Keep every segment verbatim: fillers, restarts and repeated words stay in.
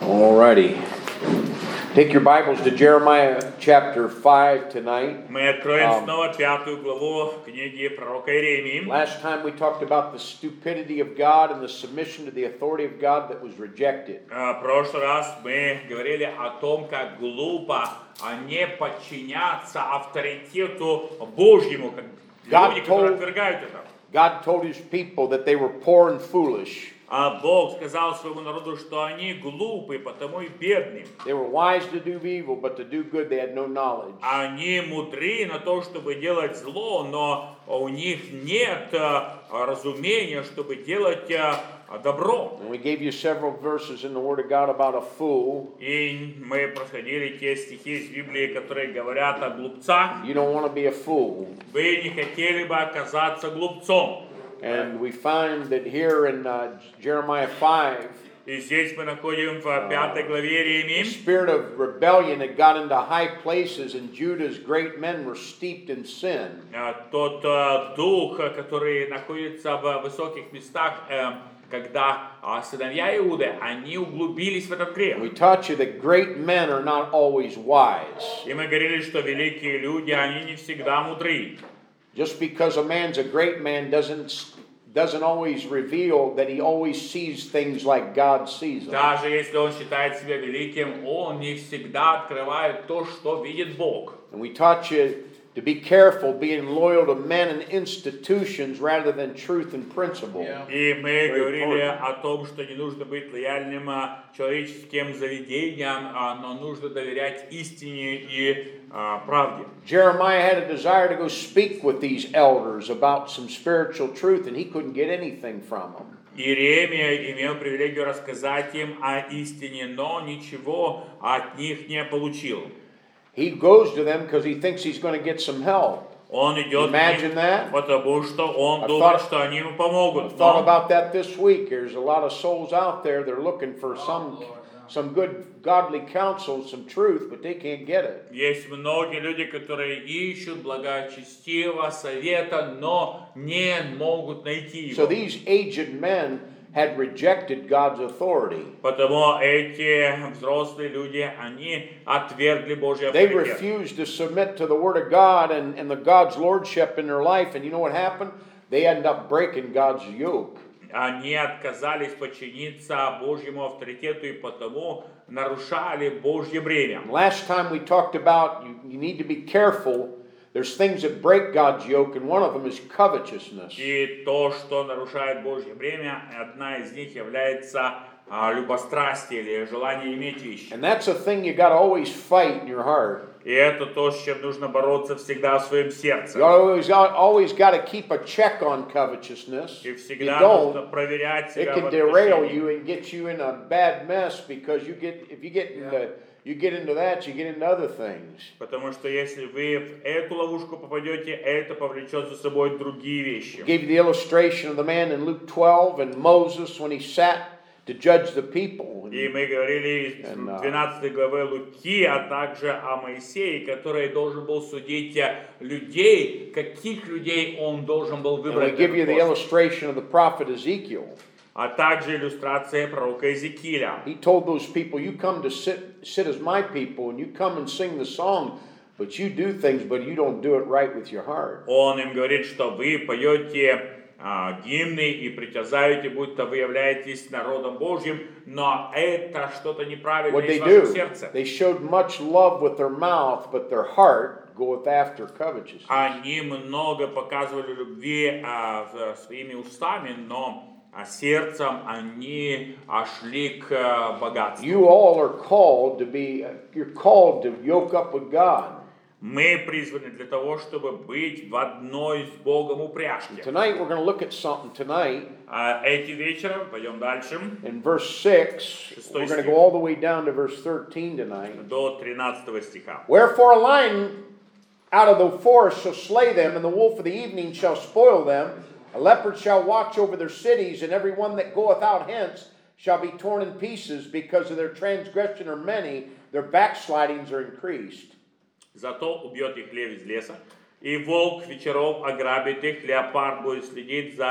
Alrighty. Take your Bibles to Jeremiah chapter five tonight. Мы откроем снова пятую главу книги пророка Иеремии. Last time we talked about the stupidity of God and the submission to the authority of God that was rejected. В прошлый раз мы говорили о том, как глупо не подчиняться авторитету Божьему, как люди, которые отвергают это. God told his people that they were poor and foolish. А Бог сказал своему народу, что они глупы, потому и бедны. They were wise to do evil, but to do good they had no knowledge. Они мудры на то, чтобы делать зло, но у них нет разумения, чтобы делать добро. And we gave you several verses in the Word of God about a fool. И мы проходили те стихи из Библии, которые говорят о глупцах. You don't want to be a fool. Вы не хотели бы оказаться глупцом. And we find that here in uh, Jeremiah five, И здесь мы находим в пятой главе Иеремии. the spirit of rebellion had got into high places, and Judah's great men were steeped in sin. Тот дух, который находится в высоких местах, когда сыновья Иуды, они углубились в этот грех. We taught you that great men are not always wise. И мы говорили, что великие люди, они не всегда мудры. Just because a man's a great man doesn't doesn't always reveal that he always sees things like God sees them. Даже если он считает себя великим, он не всегда открывает то, что видит Бог. And we taught you to be careful being loyal to men and institutions rather than truth and principle. И мы говорили о том, что не нужно быть лояльным человеческим заведениям, но нужно доверять истине и правде. Jeremiah had a desire to go speak with these elders about some spiritual truth, and he couldn't get anything from them. Иеремия имел привилегию рассказать им о истине, но ничего от них не получил. He goes to them because he thinks he's going to get some help. Он идет Imagine that. потому что он I думает, thought- что они ему помогут. I thought Но about that this week. There's a lot of souls out there. They're looking for some some good godly counsel, some truth, but they can't get it. есть многие люди, которые ищут благочестивого совета, но не могут найти So его. these aged men had rejected God's authority. Потому эти взрослые люди, они отвергли Божий They авторитет. refused to submit to the Word of God and, and the God's lordship in their life. And you know what happened? They ended up breaking God's yoke. Они отказались подчиниться Божьему авторитету и потому нарушали Божье бремя. Last time we talked about you, you need to be careful. There's things that break God's yoke, and one of them is covetousness. И то, что нарушает Божье бремя, одна из них является а, любострастие или желание иметь вещи. And that's a thing you got to always fight in your heart. И это то, с чем нужно бороться всегда в своем сердце. You always, always got to keep a check on covetousness. И You всегда нужно don't, проверять it себя в can derail отношении. you and get you in a bad mess because you get if you get into you get into that, you get into other things. Потому что если вы в эту ловушку попадете, это повлечет за собой другие вещи. I gave you the illustration of the man in Luke twelve and Moses when he sat to judge the people. И мы говорили из двенадцатой главы Луки, а также о Моисее, который должен был судить людей, каких людей он должен был And we выбрать. give you the на этот пост. illustration of the prophet Ezekiel. А также иллюстрация пророка Иезекииля. He told those people, you come to sit, sit as my people, and you come and sing the song, but you do things, but you don't do it right with your heart. Он им говорит, что вы поете а, гимны и притязаете, будто вы являетесь народом Божьим, но это что-то неправильное What they из вашего do, сердца. they showed much love with their mouth, but their heart goeth after covetousness. Они много показывали любви а, в- своими устами, но а сердцем они а, шли к а, богатству. You all are called to be, you're called to yoke up with God. Мы призваны для того, чтобы быть в одной с Богом упряжке. Tonight we're going to look at something tonight. А этим вечером, пойдем дальше, In verse six, we're going to go all the way down to verse thirteen tonight. до тринадцатого стиха. Wherefore a lion out of the forest shall slay them, and the wolf of the evening shall spoil them. A leopard shall watch over their cities, and every one that goeth out hence shall be torn in pieces, because of their transgression are many, their backslidings are increased. Зато убьет их лев из леса, и волк вечеров ограбит их, леопард будет следить за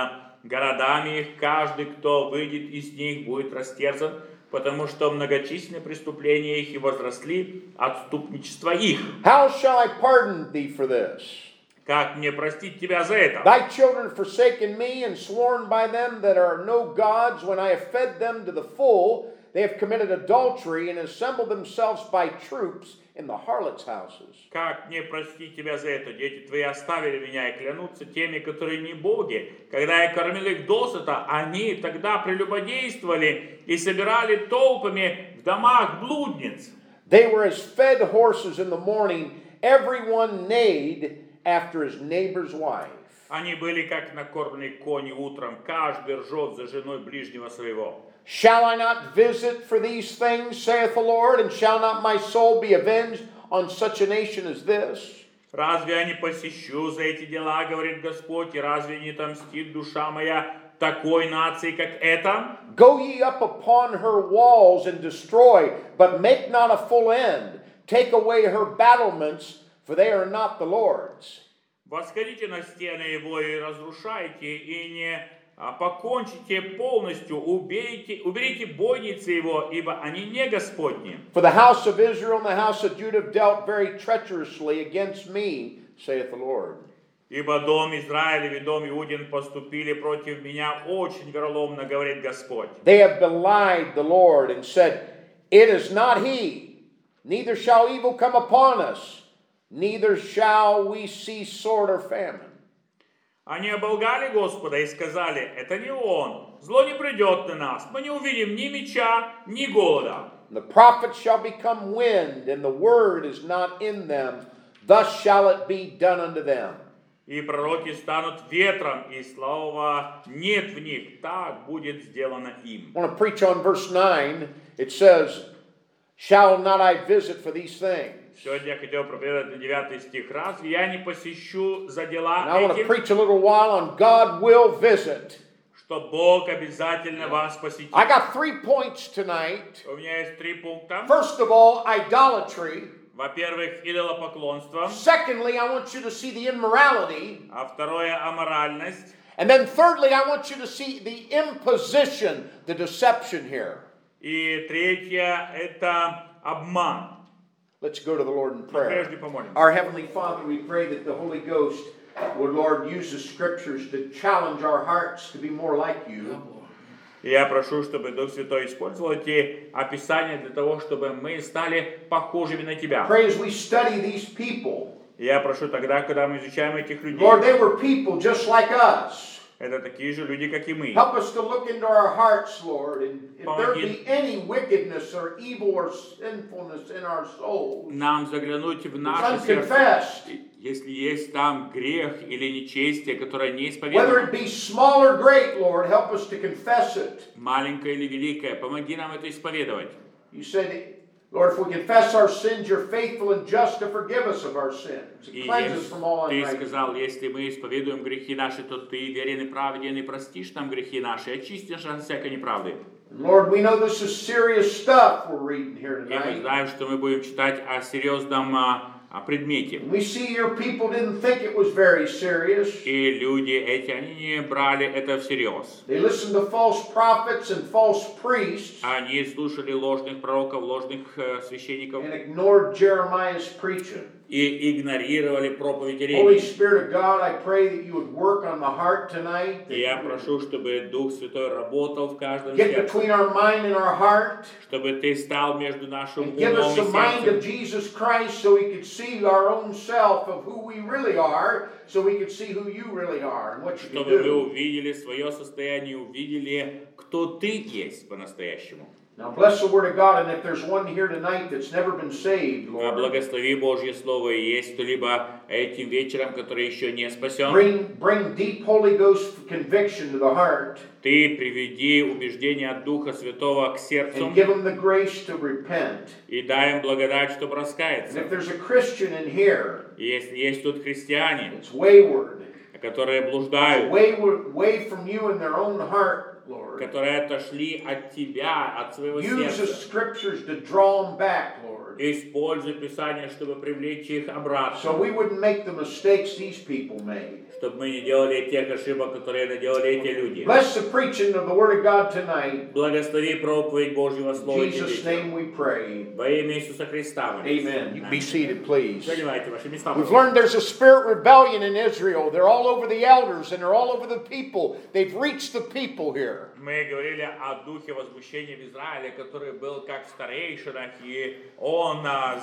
городами их, каждый, кто выйдет из них, будет растерзан, потому что многочисленные преступления их и возросли отступничество их. How shall I pardon thee for this? Как мне простить тебя за это? Thy children have forsaken me and sworn by them that are no gods. When I have fed them to the full, they have committed adultery and assembled themselves by troops in the harlots' houses. Как мне простить тебя за это? Дети твои оставили меня и клянутся теми, которые не боги. Когда я кормил их досыта, они тогда прелюбодействовали и собирали толпами в домах блудниц. They were as fed horses in the morning, everyone neighed after his neighbor's wife. Они были как накормленные кони утром, каждый ржет за женой ближнего своего. Shall I not visit for these things, saith the Lord, and shall not my soul be avenged on such a nation as this? Разве я не посещу за эти дела, говорит Господь, и разве не отомстит душа моя такой нации, как эта? Go ye up upon her walls and destroy, but make not a full end. Take away her battlements, for they are not the Lord's. Восходите на стены его и разрушайте, и не а, покончите полностью, убейте, уберите бойницы его, ибо они не Господни. For the house of Israel and the house of Judah have dealt very treacherously against me, saith the Lord. Ибо дом Израилев и дом Иудин поступили против меня очень вероломно, говорит Господь. They have belied the Lord and said, it is not he, neither shall evil come upon us, neither shall we see sword or famine. Они оболгали Господа и сказали, это не Он, зло не придет на нас, мы не увидим ни меча, ни голода. The prophets shall become wind, and the word is not in them, thus shall it be done unto them. И пророки станут ветром, и слова нет в них, так будет сделано им. I want to preach on verse nine. It says, shall not I visit for these things? Сегодня я хотел проповедовать на девятый стих. Разве я не посещу за дела And I want to эти, preach a little while on God will visit. что Бог обязательно вас посетит? I got three points tonight. У меня есть три пункта. First of all, idolatry. Во-первых, идолопоклонство. Secondly, I want you to see the immorality. А второе, аморальность. And then thirdly, I want you to see the imposition, the deception here. И третье, это обман. Let's go to the Lord in Но prayer. прежде помолимся. Our Heavenly Father, we pray that the Holy Ghost would, Lord, use the Scriptures to challenge our hearts to be more like you. И я прошу, чтобы Дух Святой использовал эти описания для того, чтобы мы стали похожими на Тебя. Pray as we study these people. И я прошу тогда, когда мы изучаем этих людей, Lord, they were people just like us. это такие же люди, как и мы. Help us to look into our hearts, Lord, and if there be any wickedness or evil or sinfulness in our souls, Нам заглянуть в it's наше сердце, unconfessed, если есть там грех или нечестие, которое не whether исповедано, it be small or great, Lord, help us to confess it. маленькое или великое, помоги нам это исповедовать. You said, Lord, if we confess our sins, you're faithful and just to forgive us of our sins, И and cleanse us from all Ты unrighteousness. сказал, если мы исповедуем грехи наши, то Ты верен и праведен, и простишь нам грехи наши, очистишь от всякой неправды. Lord, we know this is serious stuff we're reading here И мы tonight. знаем, что мы будем читать о серьезном а, о предмете. We see your people didn't think it was very serious. И люди эти, они не брали это всерьез. They listened to false prophets and false priests Они слушали ложных пророков, ложных э, священников and ignored Jeremiah's preaching. и игнорировали проповедь Holy Иеремии. Spirit of God, I pray that you would work on the heart tonight. И я прошу, чтобы Дух Святой работал в каждом Get сердце, between our mind and our heart. чтобы Ты стал между нашим And give us умом the и mind of сердцем, Jesus Christ so we could see our own self of who we really are, so we could see who you really are and what you can чтобы мы do. увидели свое состояние, увидели, кто Ты есть по-настоящему. Now bless the word of God, and if there's one here tonight that's never been saved, А Lord, Благослови Божье Слово, и есть кто-либо этим вечером, который еще не спасен, bring, bring deep Holy Ghost conviction to the heart Ты приведи убеждение от Духа Святого к сердцу and give them the grace to repent. и дай им благодать, чтобы And раскаяться. if there's a Christian in here И если есть тут христиане, that's wayward, которые blуждают, wayward, way from you in their own heart, Lord, которые отошли от Тебя, от своего use the сердца, scriptures to draw them back, Lord, используй Писание, чтобы привлечь их обратно, so we wouldn't make the mistakes these people made. чтобы мы не делали тех ошибок, которые наделали эти люди. Bless the preaching of the Word of God tonight. Благослови проповедь Божьего In Слова Jesus' name we pray. во имя Иисуса Христа. Amen. You can be seated, please. Занимайте ваши места. We've learned there's a spirit rebellion in Israel. They're all over the elders and they're all over the people. They've reached the people here. Мы говорили о духе возмущения в Израиле, который был как в старейшинах, и он а,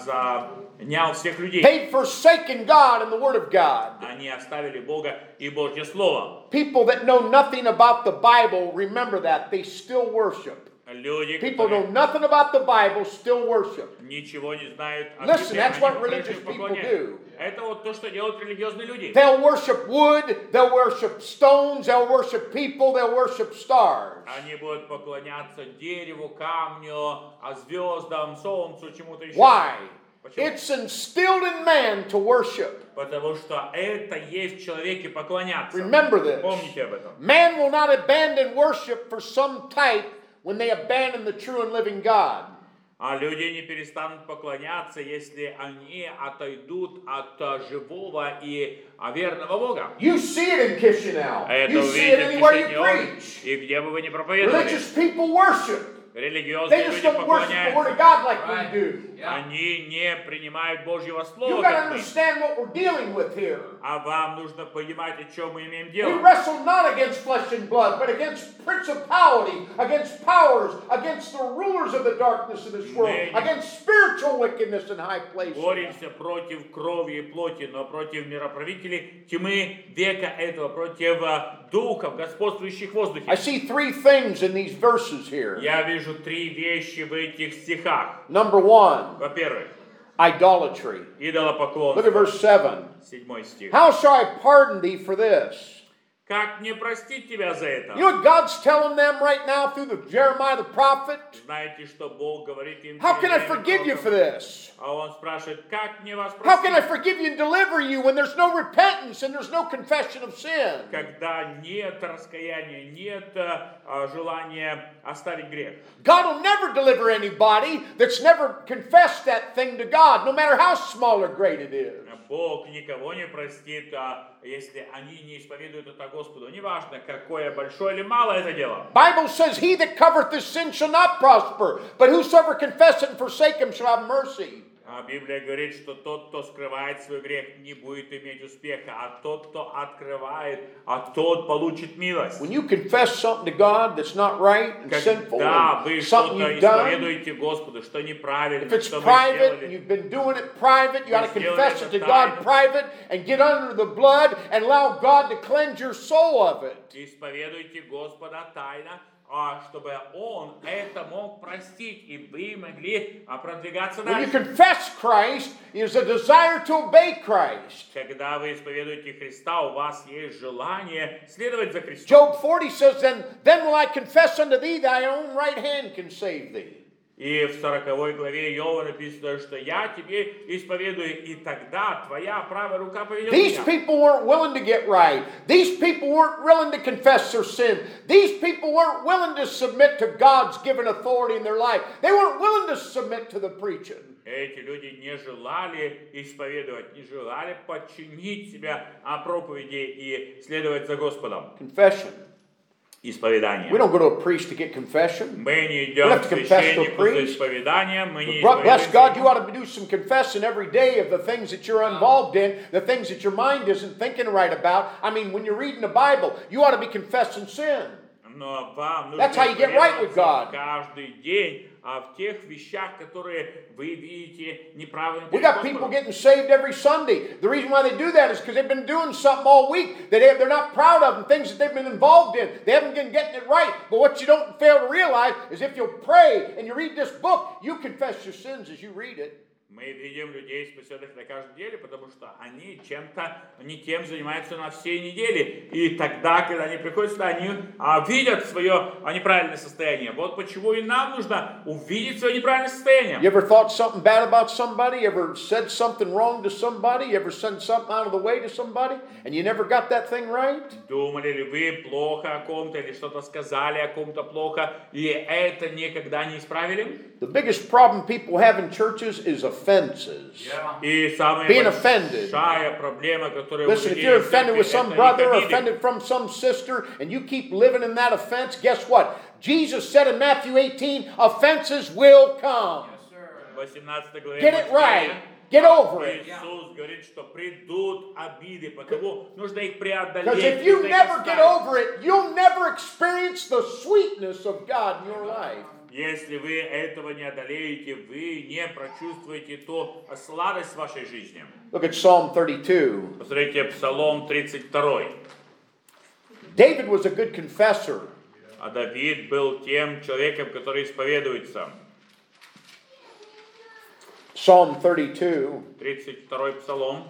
занял всех людей. They've forsaken God and the Word of God. Они оставили Бога и Божье Слово. People that know nothing about the Bible, remember that. They still worship. Люди, People know которые nothing about the Bible, still worship. ничего не знают о Listen, Библии, that's они what по-прежнему religious people поклоняются. do. Это вот то, что делают религиозные люди. They'll worship wood, they'll worship stones, they'll worship people, they'll worship stars. Они будут поклоняться дереву, камню, а звездам, солнцу, чему-то еще. Why? Почему? It's instilled in man to worship. Потому что это есть в человеке поклоняться. Remember this. Помните об этом. Man will not abandon worship for some type when they abandon the true and living God. А люди не перестанут поклоняться, если они отойдут от а, живого и а, верного Бога. You see it in Kishinev. Это You see it увидите в anywhere you Кишиневе, preach. и где бы вы ни проповедовали. Religious people worship. They Религиозные just люди don't worship the Word of поклоняются. God like we do. Они не принимают Божьего You Слова, got to как мы. understand what we're dealing with here. А вам нужно понимать, о чем мы имеем We дело. wrestle not against flesh and blood, but against principality, against powers, against the rulers of the darkness of this world, Amen. against spiritual wickedness in high places. Боремся против крови и плоти, но против мироправителей тьмы века этого, против а, духов, господствующих в воздухе. I see three things in these verses here. Я вижу три вещи в этих стихах. Number one, Во-первых, idolatry. Look at идолопоклонство. verse seven. Седьмой стих. How shall I pardon thee for this? Как мне простить тебя за это? You know what God's telling them right now through the Jeremiah the prophet? Знаете, что Бог говорит им? How can I через forgive you пророка? for this? А он спрашивает, как мне вас How can I простить? forgive you and deliver you when there's no repentance and there's no confession of sin? Когда нет раскаяния, нет а, желания оставить грех. God will never deliver anybody that's never confessed that thing to God, no matter how small or great it is. Бог никого не простит, а, если они не исповедуют это Господу. Неважно, какое большое или малое это дело. Bible says, he that covereth his sin shall not prosper, but whosoever confess it and forsake him shall have mercy. А Библия говорит, что тот, кто скрывает свой грех, не будет иметь успеха, а тот, кто открывает, а тот получит милость. When you confess something to God that's not right and sinful, Когда and вы something что-то you've done, исповедуете Господу, что неправильно, if it's что вы private, and сделали, you've been doing it private, you ought to Вы сделали confess it to это God тайно. private and get under the blood and allow God to cleanse your soul of it. исповедуйте Господа тайно, а чтобы Он это мог простить, и вы могли а, продвигаться When you дальше. confess Christ, is a desire to obey Christ. Когда вы исповедуете Христа, у вас есть желание следовать за Христом. Job forty says, then, then will I confess unto thee, thy own right hand can save thee. И в сороковой главе Иова написано, что я тебе исповедую, и тогда твоя правая рука поведет These меня. people weren't willing to get right. These people weren't willing to confess their sin. These people weren't willing to submit to God's given authority in their life. They weren't willing to submit to the preaching. Эти люди не желали исповедовать, не желали подчинить себя о проповеди и следовать за Господом. Confession. Исповедание. We don't go to a priest to get confession. Мы не We идем have к to confess to a священнику за priest. исповеданием, мы не Bless God, you исповедуемся. ought to do some confessing every day of the things that you're involved in, the things that your mind isn't thinking right about. I mean, when you're reading the Bible, you ought to be confessing sin. Но вам нужно That's how you get right with God. каждый день а в тех вещах, которые вы видите неправильно. We got people getting saved every Sunday. The reason why they do that is because they've been doing something all week that they- they're not proud of and things that they've been involved in. They haven't been getting it right. But what you don't fail to realize is if you'll pray and you read this book, you confess your sins as you read it. Мы видим людей, спасенных на каждой неделе, потому что они чем-то, не тем занимаются на всей неделе. И тогда, когда они приходят сюда, они а, видят свое а, неправильное состояние. Вот почему и нам нужно увидеть свое неправильное состояние. You ever thought something bad about somebody? You ever said something wrong to somebody? You ever sent something out of the way to somebody? And you never got that thing right? Думали ли вы плохо о ком-то или что-то сказали о ком-то плохо, и это никогда не исправили? The biggest problem people have in churches is offense. offenses. И самая Being offended. большая проблема, которая у Listen, if людей you're в offended церкви, with some это brother or их обиды. offended from some sister, and you keep living in that offense, guess what? Jesus said in Matthew eighteen, offenses will come. В восемнадцатой главе Get it right. Матфея Get over it. Иисус говорит, что придут обиды, потому нужно их Because преодолеть. if you нужно их never get оставить. over it, you'll never experience the sweetness of God in your life. Если вы этого не одолеете, вы не прочувствуете ту сладость в вашей жизни. Look at Psalm thirty-two. Посмотрите, Псалом тридцать два. David was a good confessor. А Давид был тем человеком, который исповедуется. Psalm thirty-two, тридцать второй Псалом,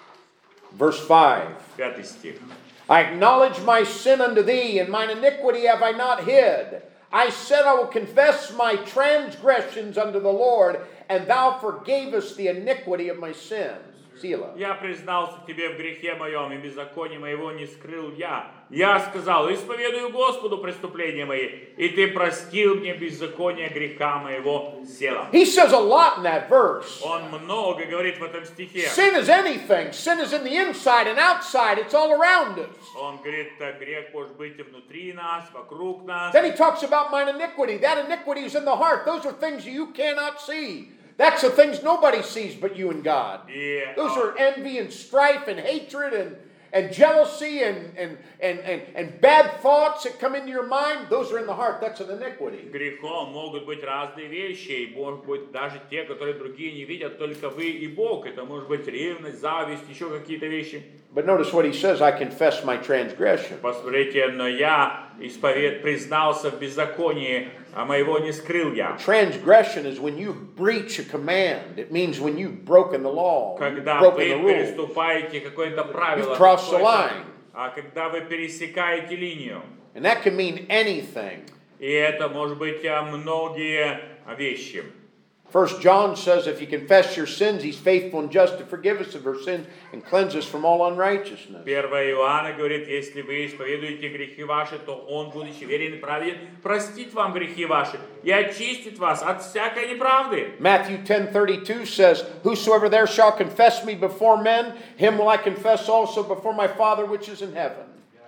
verse five. пятый стих. I acknowledge my sin unto thee, and mine iniquity have I not hid. I said I will confess my transgressions unto the Lord, and thou forgavest the iniquity of my sins. Selah. Я признался тебе в грехе моем, и беззаконие моего не скрыл я. Я сказал, исповедую Господу преступления мои, и ты простил мне беззаконие греха моего. Села. He says a lot in that verse. Он много говорит в этом стихе. Sin is anything. Sin is in the inside and outside. It's all around us. Он говорит, грех может быть и внутри нас, вокруг нас. Then he talks about mine iniquity. That iniquity is in the heart. Those are things you cannot see. That's the things nobody sees but you and God. И Those are envy and strife and hatred and, and jealousy and, and, and, and, and bad thoughts that come into your mind. Those are in the heart. That's an iniquity. грехом могут быть разные вещи, и может быть даже те, которые другие не видят, только вы и Бог. Это может быть ревность, зависть, еще какие-то вещи. But notice what he says, I confess my transgression. Посмотрите, но я исповед признался в беззаконии, а моего не скрыл я. Transgression is when you breach a command. It means when you've broken the law, you've Когда broken вы the rules. переступаете какое-то правило, You've crossed the какое-то, line. а когда вы пересекаете линию. And that can mean anything. И это может быть а, многие вещи. First John says, if you confess your sins, he's faithful and just to forgive us of our sins and cleanse us from all unrighteousness. первое Иоанна говорит, если вы исповедуете грехи ваши, то Он, будучи верен и праведен, простит вам грехи ваши и очистит вас от всякой неправды. Matthew ten thirty-two says, whosoever there shall confess me before men, him will I confess also before my Father which is in heaven.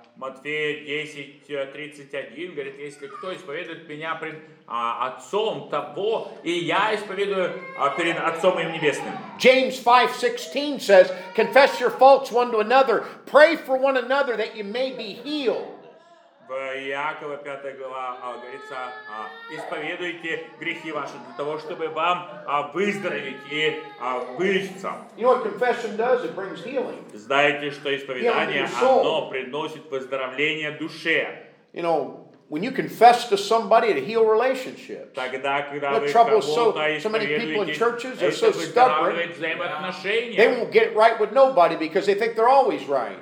Матфея десять тридцать один говорит, если кто исповедует меня пред а, Отцом, того и я исповедую а, перед Отцом моим Небесным. James five sixteen says, confess your faults one to another, pray for one another that you may be healed. В Иакова пятая глава а, говорится, а, исповедуйте грехи ваши для того, чтобы вам а, выздороветь и а, вылечиться. You know what confession does? It brings healing. Знаете, что исповедание, оно приносит выздоровление душе. You know, when you confess to somebody, it heals relationships. Тогда, когда The вы trouble is so, кого-то so many people in исповедуете, churches, they're это so stubborn. выздоравливает взаимоотношения. They won't get it right with nobody because they think they're always right.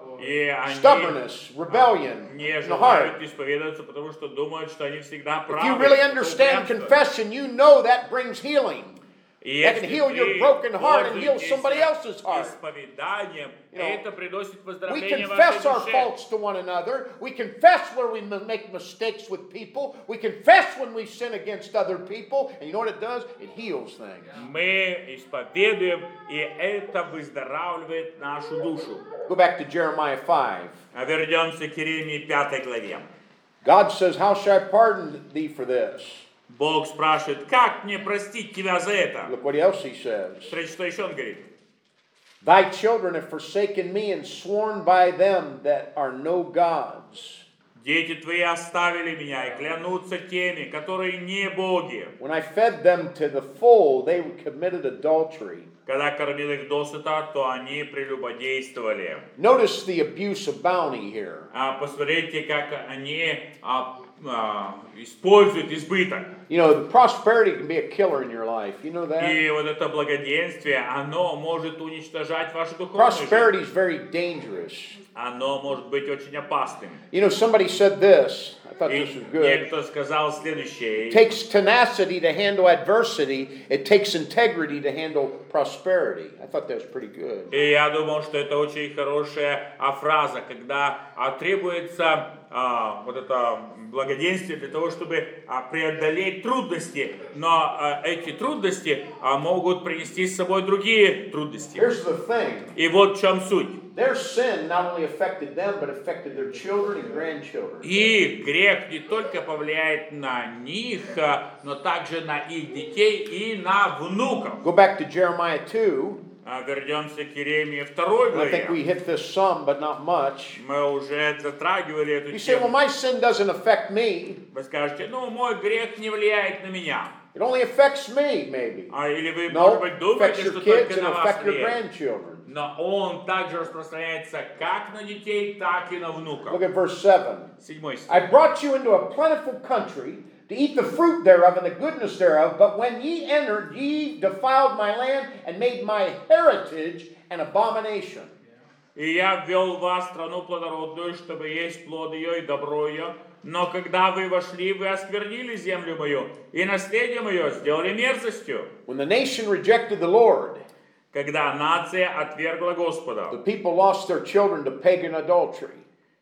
И они Stubbornness, rebellion не in the heart. желают исповедоваться, потому что думают, что они всегда правы. If you really understand Упрямство. confession, you know that brings healing. И That can если heal your вы broken heart and heal пользуетесь somebody else's heart. исповеданием, You know, это приносит We выздоровление confess вашей our душе. faults to one another. We confess where we m- make mistakes with people. We confess when we sin against other people. And you know what it does? It heals things. Мы исповедуем, и это выздоравливает нашу душу. Go back to Jeremiah five. А вернемся к Иеремии пятой главе. God says, how shall I pardon thee for this? Бог спрашивает, как мне простить тебя за это? Look what else he says. Смотрите, что еще он говорит. Thy children have forsaken me and sworn by them that are no gods. Дети твои оставили меня и клянутся теми, которые не боги. When I fed them to the full, they committed adultery. Когда кормил их досыта, то они прелюбодействовали. Notice the abuse of bounty here. А посмотрите, как они а, а, используют избыток. You know, the prosperity can be a killer in your life. You know that? И вот это благоденствие, оно может уничтожать вашу духовную жизнь. Prosperity is very dangerous. Оно может быть очень опасным. You know, somebody said this. I thought И this was good. некто сказал следующее. It takes tenacity to handle adversity. It takes integrity to handle prosperity. I thought that was pretty good. И я думал, что это очень хорошая а, фраза, когда а, требуется а, вот это благоденствие для того, чтобы а, преодолеть иметь трудности, но э, эти трудности э, могут принести с собой другие трудности. Here's the thing. И вот в чем суть. Their sin not only affected them, but affected their children and grandchildren. И грех не только повлияет на них, э, но также на их детей и на внуков. Go back to Jeremiah two. А вернемся к Иеремии второй I think we главе. hit this some, but not much. Мы уже затрагивали эту You say, well, тему. my sin doesn't affect me. Вы скажете, ну, мой грех не влияет на меня. It only affects me, maybe. А, или вы, No, может быть, it думаете, affects your что kids только and на вас affect your влияет. grandchildren. Но он также распространяется как на детей, так и на внуков. Look at verse seven. Седьмой стих. I brought you into a plentiful country to eat the fruit thereof and the goodness thereof, but when ye entered, ye defiled my land and made my heritage an abomination. И я ввел вас в страну плодородную, чтобы есть плод ее и добро ее. Но когда вы вошли, вы осквернили землю мою, и наследие мое сделали мерзостью. When the nation rejected the Lord, Когда нация отвергла Господа, the people lost their children to pagan adultery.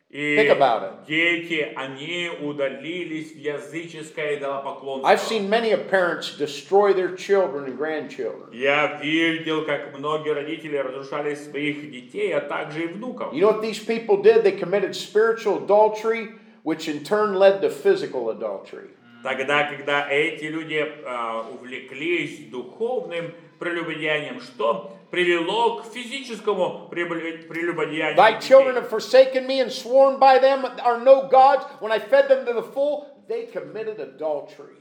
и Think about it. дети, они удалились в языческое идолопоклонство. I've seen many of parents destroy their children and grandchildren. Я видел, как многие родители разрушали своих детей, а также и внуков. You know what these people did? They committed spiritual adultery, which in turn led to physical adultery. Тогда, когда эти люди э, увлеклись духовным прелюбодеянием, что привело к физическому прелюб- прелюбодеянию Thy children детей. have forsaken me and sworn by them are no gods. When I fed them to the full, they committed adultery.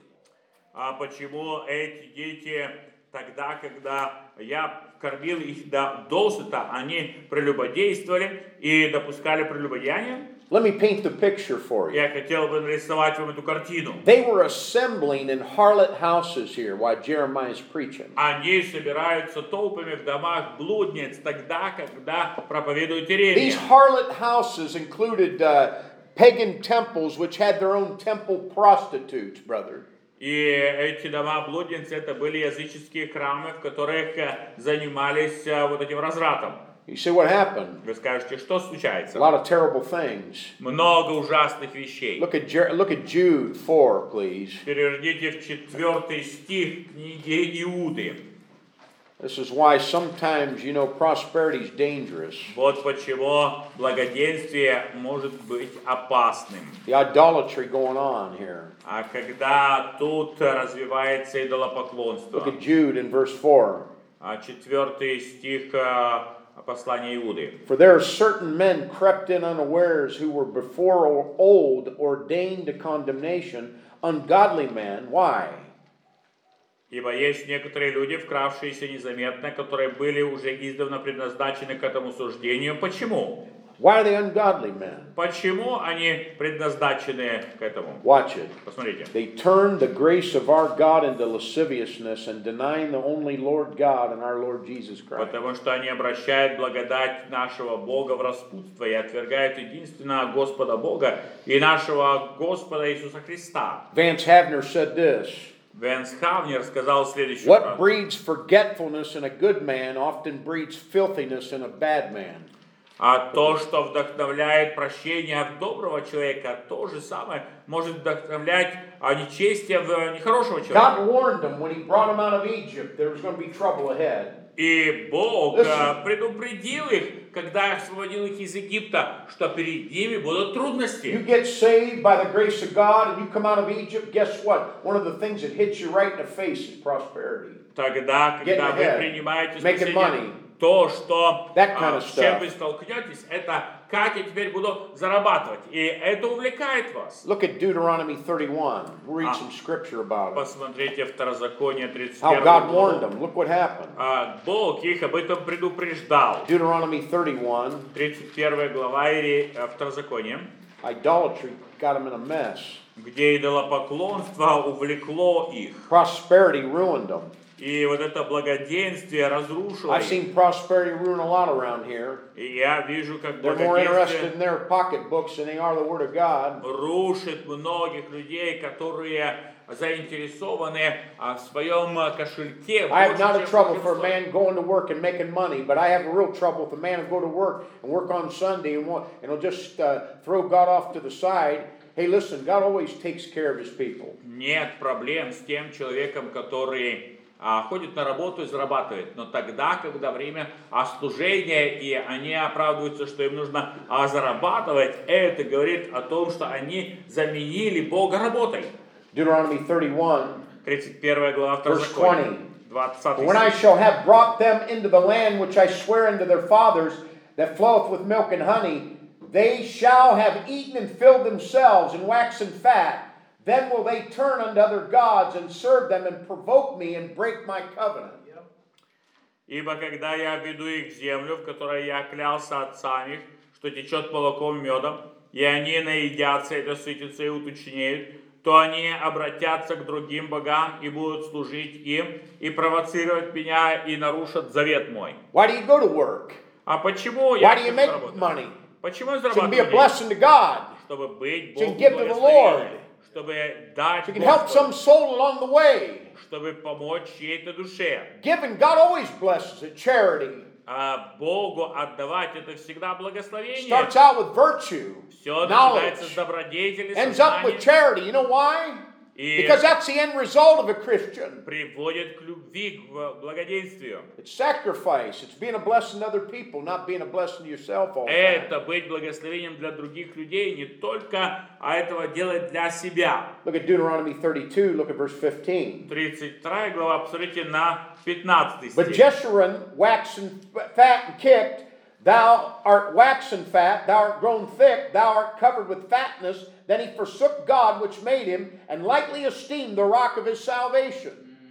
А почему эти дети тогда, когда я кормил их до досыта, они прелюбодействовали и допускали прелюбодеяние? Let me paint the picture for you. Я хотел бы нарисовать вам эту картину. They were assembling in harlot houses here while Jeremiah is preaching. Они собираются толпами в домах блудниц тогда, когда проповедует These Иеремия. harlot houses included uh, pagan temples which had their own temple prostitutes, brother. И эти дома блудниц это были языческие храмы, в которых э, занимались э, вот этим развратом. You say, what happened? Вы скажете, что A случается? lot of terrible things. Много ужасных вещей. Look at Jer- look at Jude four, please. Переверните в четвертый стих книги Иуды. This is why sometimes, you know, prosperity is dangerous. Вот почему благоденствие может быть опасным. The idolatry going on here. А когда тут развивается идолопоклонство. Look at Jude in verse four. А четвертый стих э, послания Иуды. For there are certain men crept in unawares who were before old ordained to condemnation, ungodly men. Why? Ибо есть некоторые люди, вкравшиеся незаметно, которые были уже издавна предназначены к этому суждению. Почему? Why are they ungodly men? Почему они предназначены к этому? Watch it. Посмотрите. They turned the grace of our God into lasciviousness and denying the only Lord God and our Lord Jesus Christ. Потому что они обращают благодать нашего Бога в распутство и отвергают единственного Господа Бога и нашего Господа Иисуса Христа. Vance Havner said this. Венс Хавнер сказал следующее. What breeds forgetfulness in a good man often breeds filthiness in a bad man. А то, что вдохновляет прощение от доброго человека, то же самое может вдохновлять а, нечестие в нехорошего человека. God warned them when he brought them out of Egypt there was going to be trouble ahead. И Бог Listen. а, предупредил их, когда освободил их из Египта, что перед ними будут You трудности. get saved by the grace of God and you come out of Egypt, guess what? One of the things that hits you right in the face is prosperity. Тогда, Getting когда вы ahead. принимаете Making спасение, money. то, что That kind а, of с чем stuff. вы столкнетесь, это как я теперь буду зарабатывать. И это увлекает вас. Look at Deuteronomy thirty-one. We'll read Ah. some scripture about it. Посмотрите Второзаконие тридцать How первую God warned главу. them. Look what happened. А, Бог их об этом предупреждал. Deuteronomy thirty-one. тридцать первая глава или а, Второзаконие, Idolatry got them in a mess. где идолопоклонство увлекло их. Prosperity ruined them. И вот это благоденствие разрушило I've их. seen prosperity ruin a lot around here. И я вижу, как They're more interested благоденствие in their pocketbooks than they are the Word of God. рушит многих людей, которые заинтересованы а, в своем а, кошельке. I have больше, not a чем trouble for a большинство. man going to work and making money, but I have a real trouble if a man will go to work and work on Sunday and, want, and he'll just uh, throw God off to the side Hey, listen, God always takes care of his people. Нет проблем с тем человеком, который а, ходит на работу и зарабатывает. Но тогда, когда время а, служения, и они оправдываются, что им нужно а, зарабатывать, это говорит о том, что они заменили Бога работой. Deuteronomy thirty-one, тридцать первая глава verse Второзакония, twenty. двадцатый When I стих. shall have brought them into the land which I swear unto their fathers, that floweth with milk and honey, they shall have eaten and filled themselves and waxen fat. Then will they turn unto other gods and serve them and provoke me and break my covenant. Ибо когда я введу их в землю, в которой я клялся отцами, что течет молоком и медом, и они наедятся, и насытятся, и уточнеют, то они обратятся к другим богам и будут служить им, и провоцировать меня, и нарушат завет мой. Why do you go to work? А почему Why я do you хочу make заработать? money? Почему я So you can be a зарабатываю деньги? blessing to God. Чтобы быть So you Богу can give to the Lord. благословением, чтобы дать So you can help Господу, some soul along the way. чтобы помочь чьей-то душе. Giving, God always blesses it. Charity. А Богу отдавать это всегда благословение. Starts out with virtue, Все начинается с knowledge, добродетели, ends up with сознания charity. You know why? и Because that's the end result of a Christian. приводит к любви, к благоденствию. It's sacrifice. It's being a blessing to other people, not being a blessing to yourself all the time. Это быть благословением для других людей, не только, а этого делать для себя. Look at Deuteronomy thirty-two, look at verse fifteen. тридцать вторая глава, посмотрите на пятнадцатый But стих. Jeshurun, waxen fat and kicked, thou art waxen fat, thou art grown thick, thou art covered with fatness. Then he forsook God which made him, and lightly esteemed the rock of his salvation.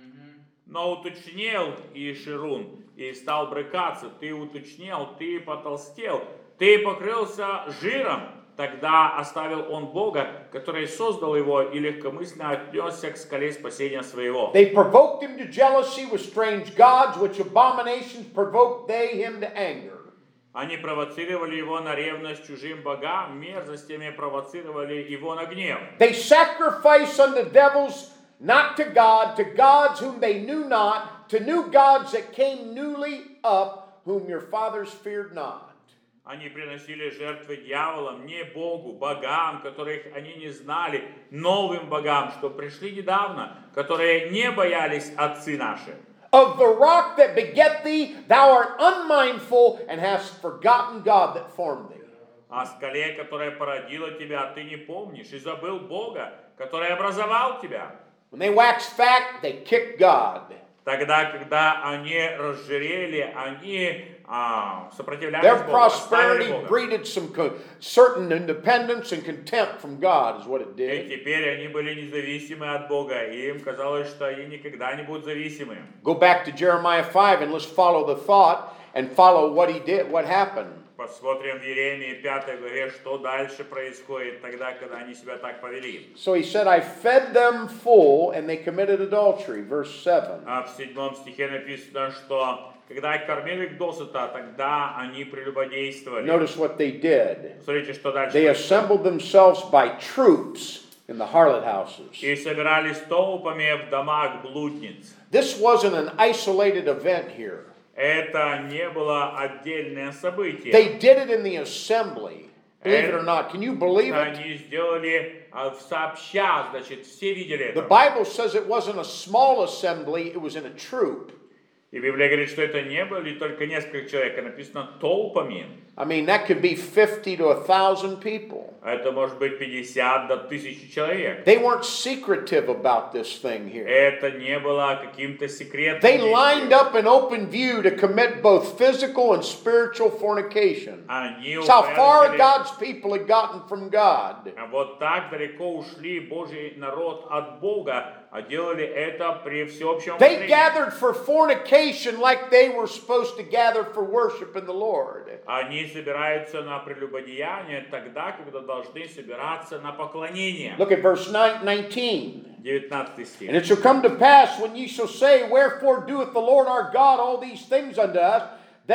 Но уточнел Иеширун и стал брыкаться. Ты уточнел, ты потолстел, ты покрылся жиром. Тогда оставил он Бога, который создал его, и легкомысленно отнесся к скале спасения своего. They provoked him to jealousy with strange gods, which abominations provoked they him to anger. Они провоцировали его на ревность чужим богам, мерзостями провоцировали его на гнев. They sacrificed unto devils, not to God, to gods whom they knew not, to new gods that came newly up, whom your fathers feared not. Они приносили жертвы дьяволам, не Богу, богам, которых они не знали, новым богам, что пришли недавно, которые не боялись отцы наши. Of the rock that beget thee, thou art unmindful, and hast forgotten God that formed thee. О скале, которая породила тебя, ты не помнишь, и забыл Бога, который образовал тебя. When they waxed fat, they kicked God. Тогда, когда они разжирели, они а, сопротивлялись Their Богу, оставили prosperity Бога. breeded some co- certain independence and contempt from God, is what it И did. теперь они были независимы от Бога, и им казалось, что они никогда не будут зависимы. Go back to Jeremiah five and let's follow the thought and follow what he did, what happened. Посмотрим в Иеремии пятой главе, что дальше происходит тогда, когда они себя так повели. So he said, I fed them full, and they committed adultery. Verse seven. А в седьмом стихе написано, что когда я кормил их досыта, тогда они прелюбодействовали. Notice what they did. Смотрите, что дальше They происходит. assembled themselves by troops in the harlot houses. И собирались толпами в домах блудниц. This wasn't an isolated event here. Это не было отдельное событие. They did it in the assembly. Believe it or not. Can you believe it? Они сделали а, сообща, значит, все видели The это. Bible says it wasn't a small assembly, it was in a troop. И Библия говорит, что это не были только несколько человек, а написано толпами. I mean, that could be fifty to a thousand people. Это может быть пятьдесят до тысячи человек. They weren't secretive about this thing here. Это не было каким-то секретом. They lined up in open view to commit both physical and spiritual fornication. Они That's how far упорядочили- God's people had gotten from God. А вот так далеко ушли Божий народ от Бога, а делали это при всеобщем They обозрении. gathered for fornication like they were supposed to gather for worship in the Lord. Они собираются на прелюбодеяние тогда, когда должны собираться на поклонение. Look at verse nine, nineteen. девятнадцатый стих. And it shall come to pass when ye shall say, Wherefore doeth the Lord our God all these things unto us? Then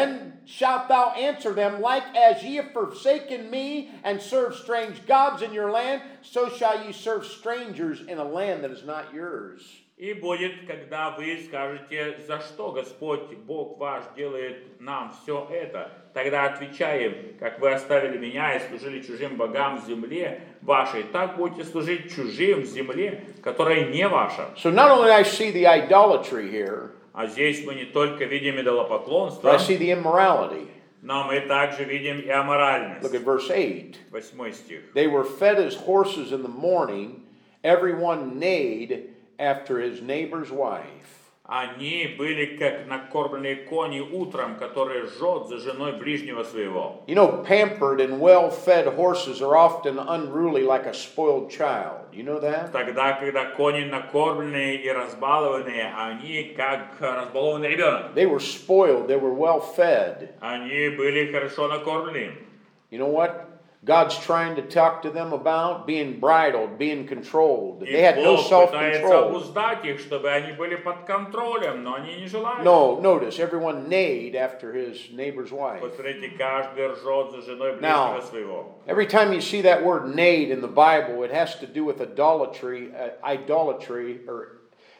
shalt thou answer them, like as ye have forsaken me and served strange gods in your land, so shall ye serve strangers in a land that is not yours. И будет, когда вы скажете, за что Господь, Бог ваш, делает нам все это, тогда отвечаем, как вы оставили меня и служили чужим богам в земле вашей, так будете служить чужим в земле, которая не ваша. So not only I see the idolatry here, А здесь мы не только видим but I идолопоклонство, see the immorality. но мы также видим и аморальность. Look at verse eight. Восьмой стих. They were fed as horses in the morning, everyone neighed after his neighbor's wife. Они были как накормленные кони утром, которые жжет за женой ближнего своего. You know, pampered and well-fed horses are often unruly like a spoiled child. You know that? Тогда, когда кони накормленные и разбалованные, они как разбалованный ребенок. They were spoiled, they were well-fed. Они были хорошо накормлены. You know what? God's trying to talk to them about being bridled, being controlled. They И had no Бог пытается self-control. обуздать их, чтобы они были под контролем, но они не желают. No, notice, everyone neighed after his neighbor's wife. Посмотрите, каждый ржет за женой Now, ближнего своего. every time you see that word neighed in the Bible, it has to do with idolatry, uh, idolatry, or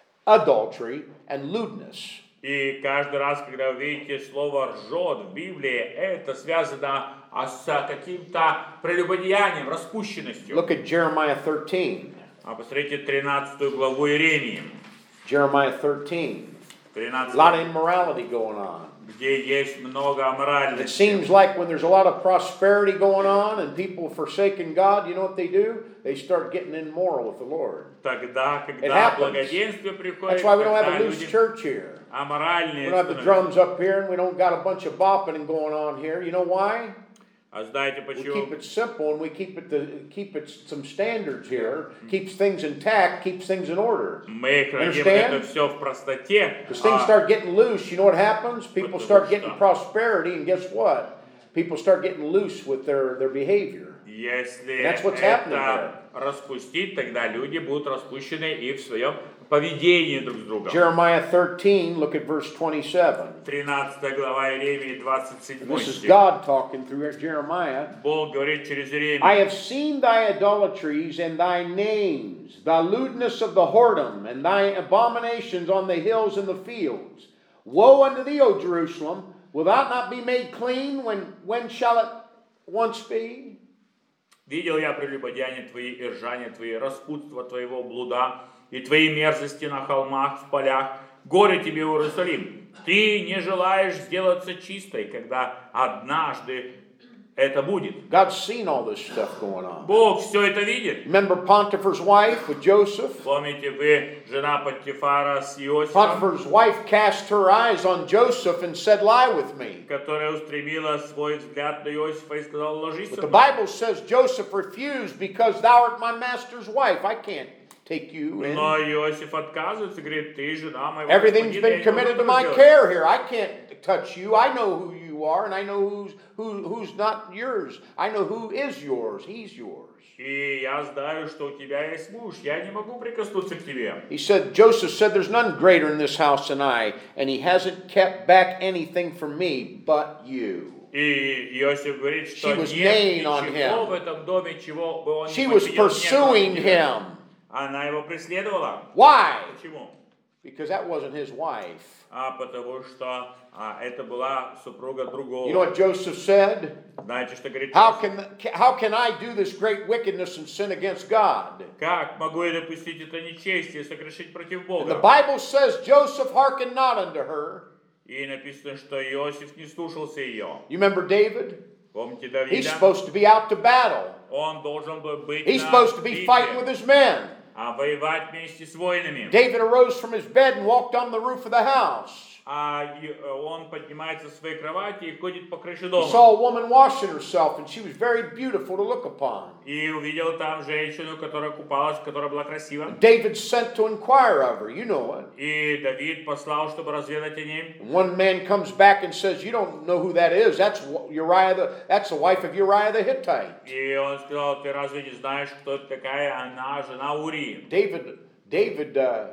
adultery and lewdness. И каждый раз, когда вы видите слово «ржет» в Библии, это связано с каким-то прелюбодеянием, распущенностью. Look at Jeremiah thirteen. А посмотрите тринадцатую главу Иеремии. Jeremiah thirteen. A тринадцать, lot of immorality going on. где есть много It аморальности. seems like when there's a lot of prosperity going on and people forsaking God, you know what they do? They start getting immoral with the Lord. Тогда, It когда happens. благоденствие приходит, That's why we don't тогда have a loose люди church here. We аморальные don't have the становятся. drums up here and we don't got a bunch of bopping going on here. You know why? А знаете We почему? keep it simple and we keep it the, keep it some standards here. Keeps things intact, keeps things in order. Мы храним Understand? это все в простоте. Because things а start getting loose, you know what happens? People Потому start getting что- prosperity, and guess what? People start getting loose with their, their behavior. Если That's what's happening это распустить, тогда люди будут распущены и в своем поведении друг с другом. Jeremiah thirteen, look at verse twenty-seven. тринадцатая глава Иеремии, двадцать седьмой This is стих. God talking through Jeremiah. Бог говорит через I Иеремию. have seen thy idolatries and thy names, thy lewdness of the whoredom, and thy abominations on the hills and the fields. Woe unto thee, O Jerusalem! Will thou not be made clean? When, when shall it once be? Видел я прелюбодеяния твои и ржания твои, распутство твоего блуда и твои мерзости на холмах, в полях. Горе тебе, Иерусалим! Ты не желаешь сделаться чистой, когда однажды это будет. God's seen all this stuff going on. Бог все это видит. Remember Potiphar's wife with Joseph? Помните вы, жена Патифара с Иосифом, Potiphar's wife cast her eyes on Joseph and said, lie with me. которая устремила свой взгляд на Иосифа и сказала, ложись But со the мной. Bible says Joseph refused because thou art my master's wife. I can't take you in. Но Иосиф отказывается, говорит, ты жена моего Everything's господина, я been не committed to могу my этого сделать. care here. I can't touch you. I know who you are, and I know who's who, who's not yours. I know who is yours. He's yours. И я знаю, что у тебя есть муж, я не могу прикоснуться к тебе. He said, Joseph said, there's none greater in this house than I, and he hasn't kept back anything from me but you. И Иосиф говорит, что She was нет neighing on ничего him. в этом доме, чего бы он She не was починил, pursuing нет, кроме тебя. him. Она его преследовала. Why? Почему? Because that wasn't his wife. А потому что а, это была супруга другого. You know what Joseph said? Знаете, что говорит How Иосиф? can, how can I do this great wickedness and sin against God? Как могу я допустить это нечестие, согрешить против And the Бога? Bible says Joseph hearkened not unto her. И написано, что Иосиф не слушался ее. You remember David? Помните He's Давида? supposed to be out to battle. Он должен был быть He's на supposed to be битве, fighting with his men. а воевать вместе с воинами. David arose from his bed and walked on the roof of the house. А и, э, он поднимается с своей кровати и ходит по крыше He дома. saw a woman washing herself, and she was very beautiful to look upon. И увидел там женщину, которая купалась, которая была красива. David sent to inquire of her. You know it. И Давид послал, чтобы разведать о ней. And one man comes back and says, "You don't know who that is. That's Uriah. The, that's the wife of Uriah the Hittite." И он сказал, ты разве не знаешь, кто это такая? Она жена Урии. David, David uh,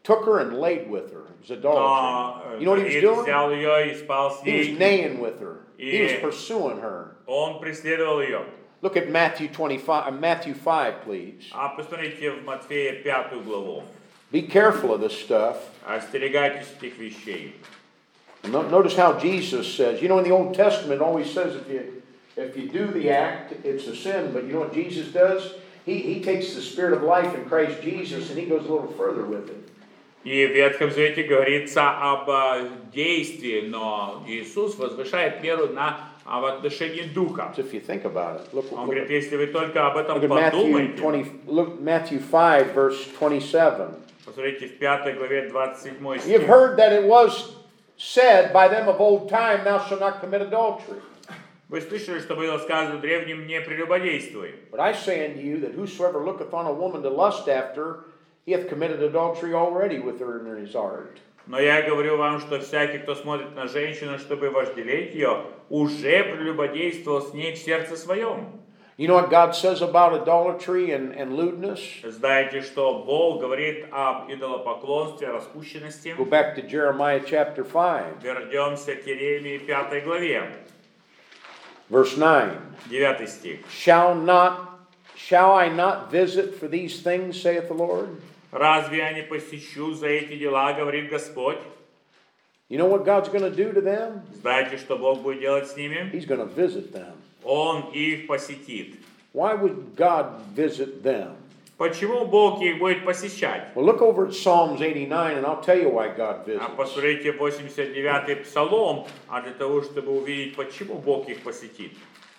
took her and laid with her. It was Но adultery. э, You know what he was Давид doing? взял ее и спал с He was ней. neighing with her. He was И pursuing her. он преследовал ее. Look at Matthew twenty-five, uh, Matthew five, please. А посмотрите в Матфея пятую главу. Be careful of this stuff. Остерегайтесь этих вещей. No- Notice how Jesus says. You know, in the Old Testament, it always says if you if you do the act, it's a sin. But you know what Jesus does? He he takes the Spirit of life in Christ Jesus and he goes a little further with it. И в Ветхом Завете говорится об э, действии, но Иисус возвышает меру на а, в отношении Духа. So if you think about it, look, Он look, говорит, at, если вы только об этом look at Matthew подумаете, twenty. Look Matthew five, verse twenty-seven. посмотрите в пятой главе двадцать седьмой You've стих. heard that it was said by them of old time, "Thou shalt not commit adultery." Вы слышали, что было сказано древним, не прелюбодействуй. But I say unto you that whosoever looketh on a woman to lust after, he hath committed adultery already with her in his heart. Но я говорю вам, что всякий, кто смотрит на женщину, чтобы вожделеть ее, уже прелюбодействовал с ней в сердце своем. You know what God says about idolatry and, and lewdness? Знаете, что Бог говорит об идолопоклонстве, распущенности? Go back to Jeremiah chapter five, Вернемся к Иеремии пятой главе, verse nine. девятый стих. Shall not, shall I not visit for these things, saith the Lord? «Разве я не посещу за эти дела, говорит Господь?» You know what God's going to do to them? Знаете, что Бог будет делать с ними? He's going to visit them. Он их посетит. Why would God visit them? Почему Бог их будет посещать? Well, look over at Psalms eighty-nine, and I'll tell you why God А visits. посмотрите восемьдесят девятый Псалом, а для того, чтобы увидеть, почему Бог их посетит.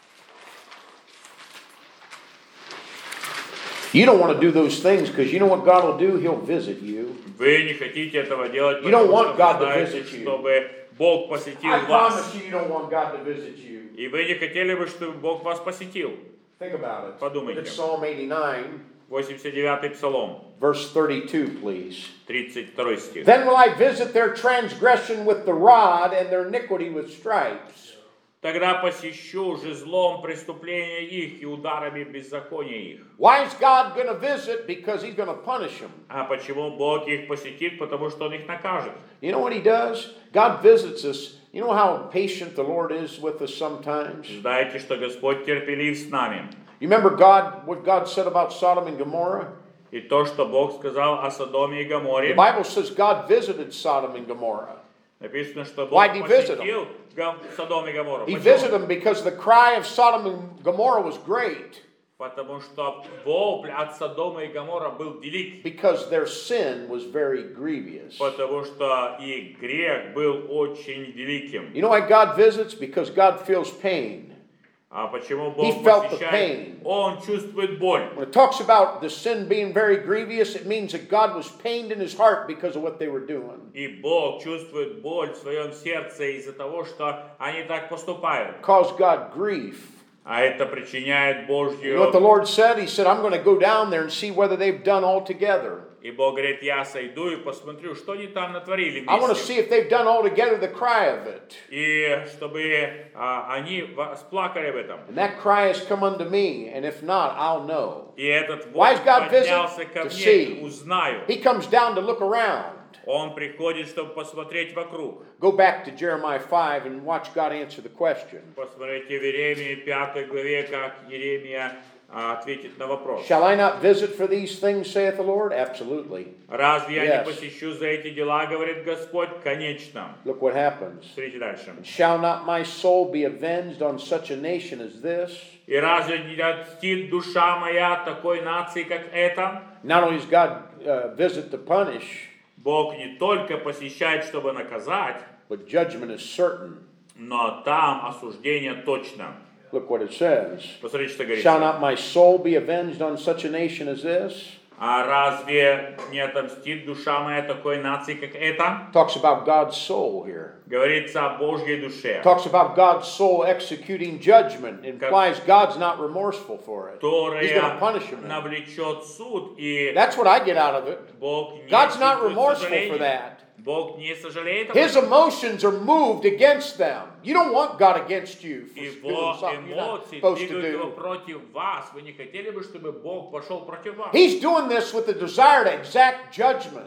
You don't want to do those things because you know what God will do? He'll visit you. Вы не хотите этого делать, You don't потому want что God вы to знаете, visit you. чтобы Бог посетил I вас. promise you, you don't want God to visit you. И вы не хотели бы, чтобы Бог вас посетил. Think about it. Подумайте. Look at Psalm eighty-nine, восемьдесят девятый Псалом, verse thirty-two, please. тридцать второй стих. Then will I visit their transgression with the rod and their iniquity with stripes. Тогда посещу жезлом преступления их и ударами беззакония их. Why is God going to visit? Because he's going to punish them. А почему Бог их посетит? Потому что Он их накажет. You know what he does? God visits us. You know how patient the Lord is with us sometimes? Знаете, что Господь терпелив с нами. You remember God, what God said about Sodom and Gomorrah? И то, что Бог сказал о Содоме и The Гоморе, Bible says God visited Sodom and Gomorrah. написано, что Why Бог did he visit посетил Гом- Содом и Гоморру. He Почему? visited them because the cry of Sodom and Gomorrah was great. Потому что вопль от Содома и Гомора был велик. Because their sin was very grievous. Потому что их грех был очень великим. You know why God visits? Because God feels pain. А почему He Бог felt the посещает? pain. Он чувствует боль. When it talks about the sin being very grievous, it means that God was pained in his heart because of what they were doing. И Бог чувствует боль в своем сердце из-за того, что они так поступают. It caused God grief. А это причиняет You know what the Божью... Lord said? He said, I'm going to go down there and see whether they've done all together. И Бог говорит, я сойду и посмотрю, что они там натворили I want to вместе. see if they've done all together the cry of it. И чтобы а, они сплакали об этом. And that cry has come unto me, and if not, I'll know. И этот Why Бог is God поднялся visit? ко To мне, see. узнаю. He comes down to look around. Он приходит, чтобы посмотреть вокруг. Go back to Jeremiah five and watch God answer the question. Посмотрите в Иеремии пятой главе, как Иеремия а, ответит на вопрос. Shall I not visit for these things, saith the Lord? Absolutely. Разве я Yes. не посещу за эти дела, говорит Господь? Конечно. Look what happens. Смотрите дальше. Shall not my soul be avenged on such a nation as this? И разве не отстит душа моя такой нации, как эта? Not only does God uh, visit to punish, Бог не только посещает, чтобы наказать, but judgment is certain. но там осуждение точно. Look what it says. Посмотрите, что говорится. Shall not my soul be avenged on such a nation as this? А разве не отомстит душа моя такой нации, как эта? Talks about God's soul here. Говорится о Божьей душе, Talks about God's soul executing judgment. It implies God's not remorseful for it. He's going to которая punish him. now. навлечет суд, и That's what I get out of it. Бог не God's not чувствует remorseful for сожаления. that. Бог не сожалеет об His этом. emotions are moved against them. You don't want God against you for Его doing something you're not эмоции supposed to двигают его do. против вас. Вы не хотели бы, чтобы Бог пошел против вас? He's doing this with the desire to exact judgment.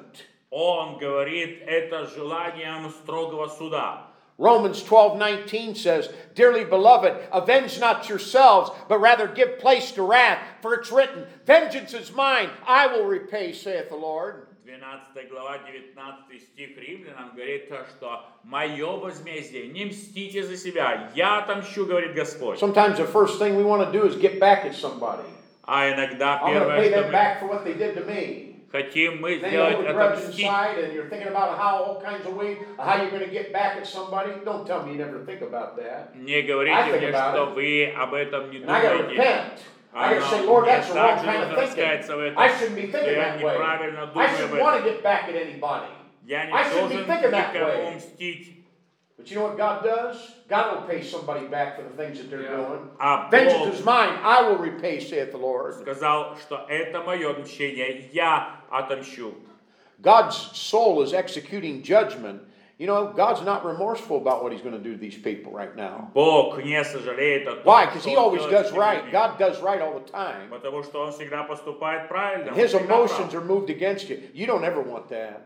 Он говорит это желанием строгого суда. Romans twelve nineteen says, Dearly beloved, avenge not yourselves, but rather give place to wrath, for it's written, Vengeance is mine, I will repay, saith the Lord. двенадцатая глава, девятнадцатый стих Римлянам говорит, что мое возмездие, не мстите за себя, я отомщу, говорит Господь. Sometimes the first thing we want to do is get back at somebody. А иногда I'm going to первое, pay что them мы back for what they did to me. хотим мы Then you hold сделать, a grudge отомстить. inside and you're thinking about how all kinds of ways, how you're going to get back at somebody. Don't tell me you never think about that. Не I говорите think мне, about что it. вы об этом не And I got to думаете. repent. I got to say, А, Lord, мне that's the wrong также kind нужно of раскаяться в thinking. этом. I shouldn't be thinking Я that way. неправильно I думаю об shouldn't want to этом. get back at anybody. Я не I shouldn't be должен thinking that никому way. мстить. But you know what God does? God will pay somebody back for the things that they're Yeah. doing. А Vengeance Бог is mine. I will repay, saith the Lord. сказал, что это мое мщение, я отомщу. God's soul is executing judgment. You know, God's not remorseful about what he's going to do to these people right now. Бог не сожалеет о том, Why? Because что he Он always делает does с этими right. людьми. God does right all the time. Потому что Он всегда поступает правильно. Он His всегда emotions прав. are moved against you. You don't ever want that.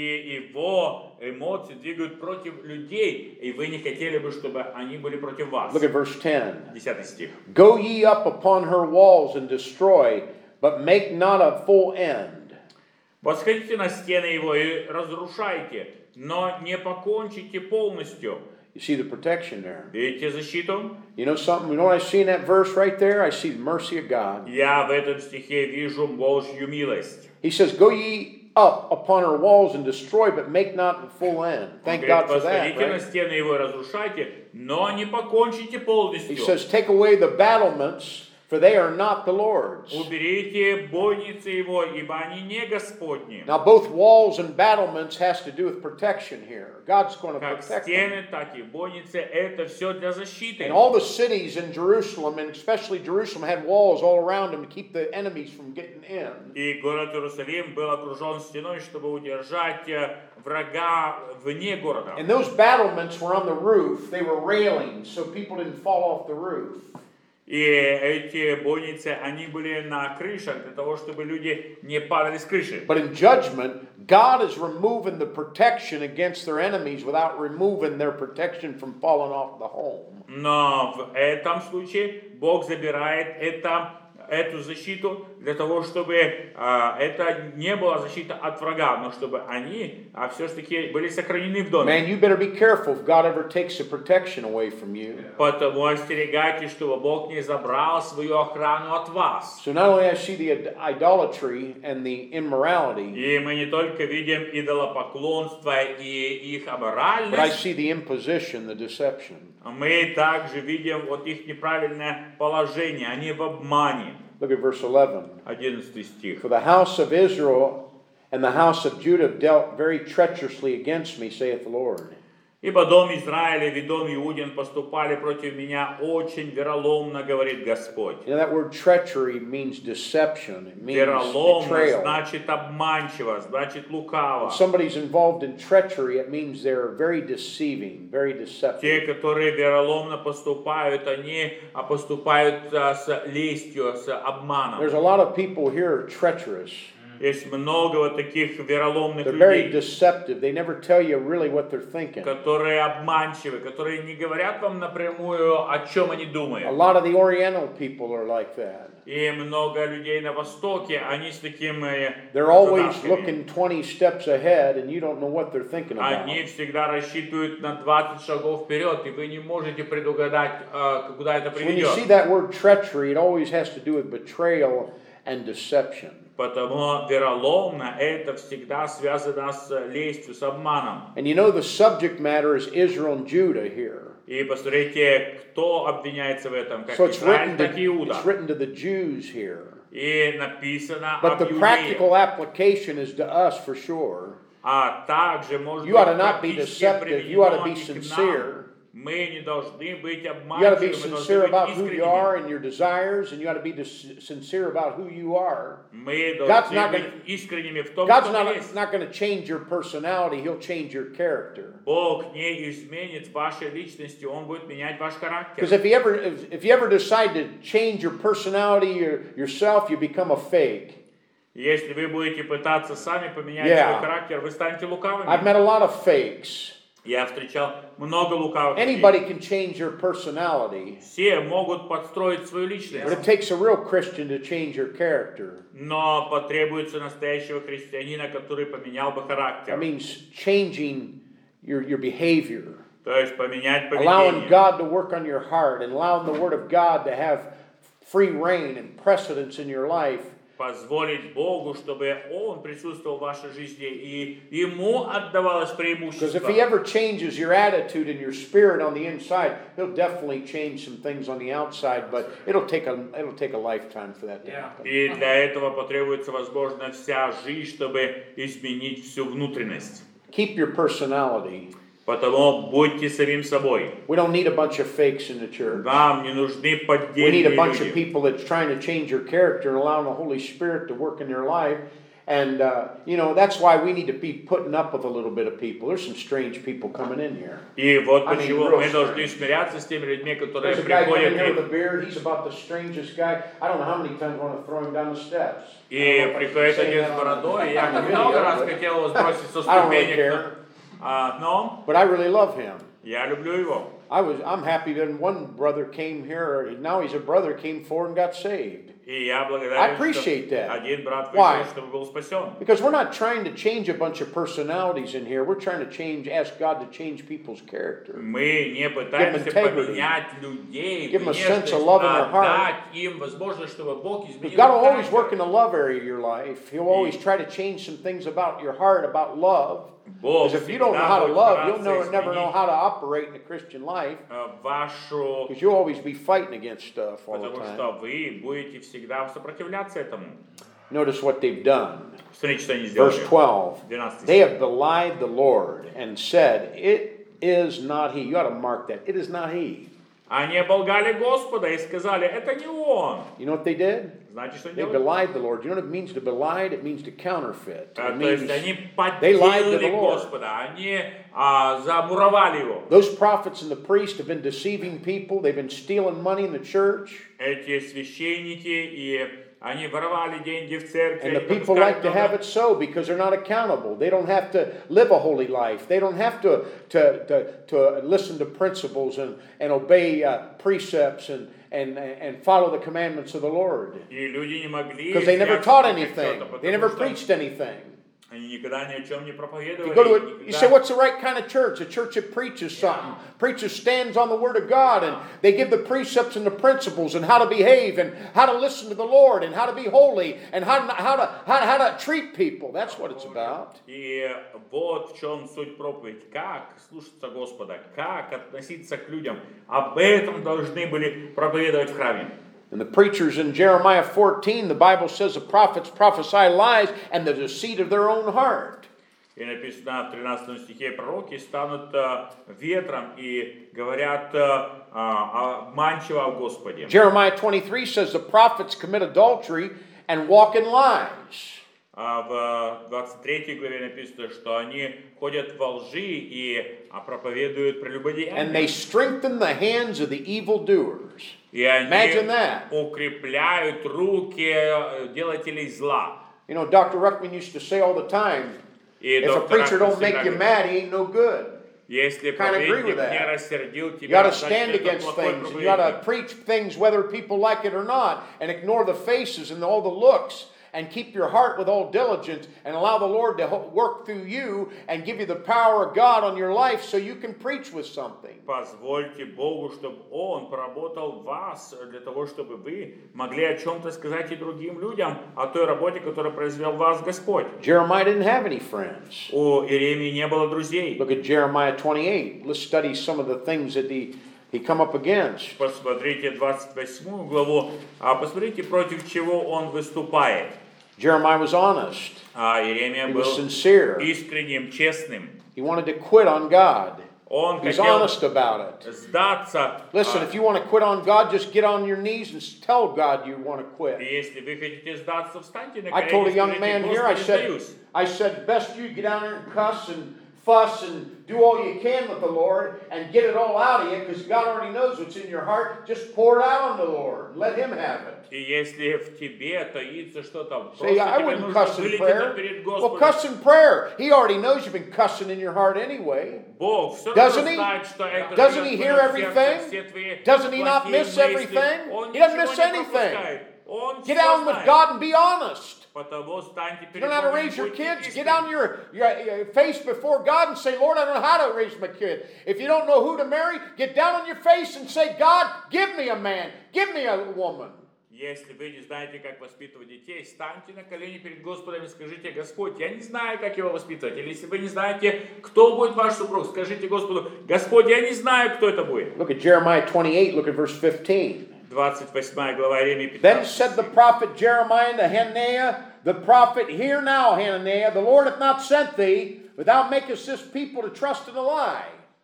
И его эмоции двигают против людей, и вы не хотели бы, чтобы они были против вас. Look at verse ten. Десятый стих. Go ye up upon her walls and destroy, but make not a full end. Восходите на стены его и разрушайте, но не покончите полностью. You see the protection there. Видите защиту? You know something? You know what I see in that verse right there? I see the mercy of God. Я в этом стихе вижу Божью милость. He says, Go ye up upon her walls and destroy, but make not the full end. Thank Он God говорит, for that, восходите на right? стены его и разрушайте, но не покончите He полностью. says, Take away the battlements, for they are not the Lord's. Уберите бойницы его, ибо они не Господни. Now, both walls and battlements has to do with protection here. God's going to Как protect them. стены, так и бойницы, это все для защиты. And all the cities in Jerusalem, and especially Jerusalem, had walls all around them to keep the enemies from getting in. И город Иерусалим был окружен стеной, чтобы удержать э, врага вне города. And those battlements were on the roof. They were railings, so people didn't fall off the roof. И эти бойницы, они были на крышах для того, чтобы люди не падали с крыши. But in judgment, God is removing the protection against their enemies without removing their protection from falling off the home. Но в этом случае Бог забирает это, эту защиту для того, чтобы а, это не была защита от врага, но чтобы они а, все-таки были сохранены в доме. Man, you better be careful if God ever takes the protection away from you. Потому остерегайтесь, чтобы Бог не забрал свою охрану от вас. So not only I see the idolatry and the immorality, И мы не только видим идолопоклонство и их but I аморальность, see the imposition, the deception. мы также видим вот их неправильное положение, они в обмане. Look at verse eleven. одиннадцатый стих. For the house of Israel and the house of Judah have dealt very treacherously against me, saith the Lord. Ибо дом Израилев и дом Иудин поступали против меня очень вероломно, говорит Господь. You know, that word treachery means deception. It means Вероломно betrayal. значит обманчиво, значит лукаво. If somebody's involved in treachery, it means they're very deceiving, very Те, deceptive. которые вероломно поступают, они а, поступают а, с лестью, с обманом. There's a lot of people here who are treacherous. Есть много вот таких вероломных They're very людей, deceptive. They never tell you really what they're thinking. которые обманчивы, которые не говорят вам напрямую, о чем они A думают. lot of the Oriental people are like that. И много людей на Востоке, они с таким э, They're always задатками. looking twenty steps ahead, and you don't know what they're thinking about. Они всегда рассчитывают на двадцать шагов вперед, и вы не можете предугадать, э, куда это So when you see приведет. that word treachery, it always has to do with betrayal and deception. Потому вероломно это всегда связано с лестью, с обманом. And you know the subject matter is Israel and Judah here. И посмотрите, кто обвиняется в этом, как So it's Израиль, written, так и to, Иуда. it's written to the Jews here. И написано But об the иудеях. practical application is to us for sure. А также, может You быть, ought to not be практически deceptive. You ought to be применено и к нам. sincere. Мы не должны быть You got to be обманчивыми, мы sincere должны about быть who you искренними. are and your desires, and you got to be dis- sincere about who you are. Мы God's должны not быть gonna- искренними в том, God's что мы not, есть. not going to change your personality, He'll change your character. Бог не изменит вашей личности, Он будет менять ваш характер. Because if you ever if, if you ever decide to change your personality or yourself, you become a fake. Если вы будете пытаться сами поменять Yeah. свой характер, вы станете лукавыми. I've met a lot of fakes. Я встречал много лукавых людей. Anybody can change your personality, Все могут подстроить свою but личность, it takes a real Christian to change your character. но потребуется настоящего христианина, который поменял бы That характер. means changing your, your behavior, То есть поменять allowing поведение. God to work on your heart, and allowing the Word of God to have free reign and precedence in your life. Позволить Богу, чтобы Он присутствовал в вашей жизни и Ему отдавалось Because преимущество. if He ever changes your attitude and your spirit on the inside, He'll definitely change some things on the outside, but it'll take a, it'll take a lifetime for that to happen. И для этого потребуется, возможно, вся жизнь, чтобы изменить всю внутренность. Keep your personality. Потому будьте самим собой. We don't need a bunch of fakes in the church. Нам не нужны We need a поддельные bunch of люди. people that's trying to change your character and allowing the Holy Spirit to work in their life. And, uh, you know, that's why we need to be putting up with a little bit of people. There's some strange people coming in here. И вот I mean, почему real мы должны strange. смиряться с теми людьми, которые There's a guy coming in приходят here with и, a beard. He's about the strangest guy. I don't know how many times I want to throw him down the steps. и I don't know if I should приходит say один that с on- бородой. Я on the много video, раз but хотел его сбросить со I don't really ступенек, care. а, но But I really love him. я люблю его. I was, I'm happy that one brother came here, now he's a brother, came forward and got saved. И я I благодарен, appreciate что that. один брат Why? пришел, чтобы был спасен. Because we're not trying to change a bunch of personalities in here. We're trying to change, ask God to change people's character. Мы не пытаемся integrity. поменять людей, Give them a внешность, sense of love in their а heart. дать им возможность, чтобы Бог изменил God will их always work in характер. the love area of your life. He'll always try to change some things about your heart, about love. Bог Because if you don't know how to всегда будет love, you'll стараться know, never know изменить, how to operate in the Christian life. э, вашу, Because you'll always be fighting against stuff all the потому time. что вы будете всегда сопротивляться этому. Notice what they've done. Смотрите, что они Verse сделали. twelve. двенадцатый They стих. have belied the Lord and said, it is not he. You ought to mark that. It is not he. Они оболгали Господа и сказали, это не Он. You know what they did? Знаете, что они They делали? belied the Lord. You know what it means to belie? It means to counterfeit. Э, It То есть means они they lied to the подделали Lord. Господа, они а, замуровали его. Those prophets and the priests have been deceiving people. They've been stealing money in the church. Эти священники, и они воровали деньги в церкви. And the они people пропускали like to много. have it so because they're not accountable. They don't have to live a holy life. They don't have to, to, to, to listen to principles and, and obey uh, precepts and, and, and follow the commandments of the Lord. И люди не могли Because they never взять taught этих anything. отчетов, They never потому что preached anything. они никогда ни о чем не You проповедовали. go to и a, you никогда- say, what's the right kind of church? A church that preaches something. Preacher stands on the Word of God and they give the precepts and the principles and how to behave and how to listen to the Lord and how to be holy and how to, how to, how to, how to treat people. That's what it's about. И вот в чем суть проповедь. Как слушаться Господа, как относиться к людям. Об этом должны были проповедовать в храме. And the preachers in Jeremiah fourteen, the Bible says the prophets prophesy lies and the deceit of their own heart. И написано в тринадцатом стихе, пророки станут э, ветром и говорят э, а, обманчиво о Господе. Jeremiah twenty-three says the prophets commit adultery and walk in lies. А в двадцать третьей главе написано, что они ходят во лжи и а, проповедуют And прелюбодеяние. they strengthen the hands of the evildoers. И они Imagine that. укрепляют руки э, делателей зла. You know, Doctor Ruckman used to say all the time, И if a доктор preacher Рахман don't make всегда you говорит, mad, he ain't no good. если Kinda agree with проповедник that. не рассердил You тебя, got to значит, stand это against плохой things, and you got to проповедник. preach things whether people like it or not, and ignore the faces and all the looks, and keep your heart with all diligence, and allow the Lord to ho- work through you and give you the power of God on your life so you can preach with something. Позвольте Богу, чтобы Он поработал в вас для того, чтобы вы могли о чем-то сказать и другим людям о той работе, которую произвел в вас Господь. Jeremiah didn't have any friends. У Иеремии не было друзей. Look at Jeremiah twenty-eight. Let's study some of the things that he, he come up against. Посмотрите двадцать восьмую главу, а посмотрите, против чего он выступает. Jeremiah was honest. А Иеремия He был was sincere. искренним, честным. He wanted to quit on God. Он He's хотел honest about it. сдаться. Listen, а, if you want to quit on God, just get on your knees and tell God you want to quit. Если вы хотите сдаться, встаньте на I told a колени и young скажите, man here, I Господи, said, сдаюсь. I said, best you get down there and cuss and fuss and do all you can with the Lord and get it all out of you because God already knows what's in your heart. Just pour it out on the Lord. Let Him have it. И если в тебе таится что-то, Say, просто I тебе wouldn't нужно cuss in вылить это prayer. перед Well, Господом. cuss in prayer. He already knows you've been cussing in your heart anyway. Бог все Doesn't равно he? знает, что это Doesn't живет He в hear твоем сердце, everything? все твои Doesn't He not плохие miss мысли. everything? Он He doesn't ничего miss не anything. пропускает. Он Get все down with знает. God and be honest. Потому станьте You перед don't know how to Богом и raise your будьте kids? Get искренни. on your, your, your face before God and say, Lord, I don't know how to raise my kid. If you don't know who to marry, get down on your face and say, God, give me a man. Give me a woman. Если вы не знаете, как воспитывать детей, станьте на колени перед Господом и скажите: Господь, я не знаю, как его воспитывать. Или если вы не знаете, кто будет ваш супруг, скажите Господу: Господь, я не знаю, кто это будет. Look at Jeremiah twenty-eight, look at verse fifteen. двадцать восьмая глава Иеремии Then пятнадцать. said the prophet Jeremiah to Hananiah, the prophet, Hear now, Hananiah, the Lord hath not sent thee, without makest this people to trust in a lie.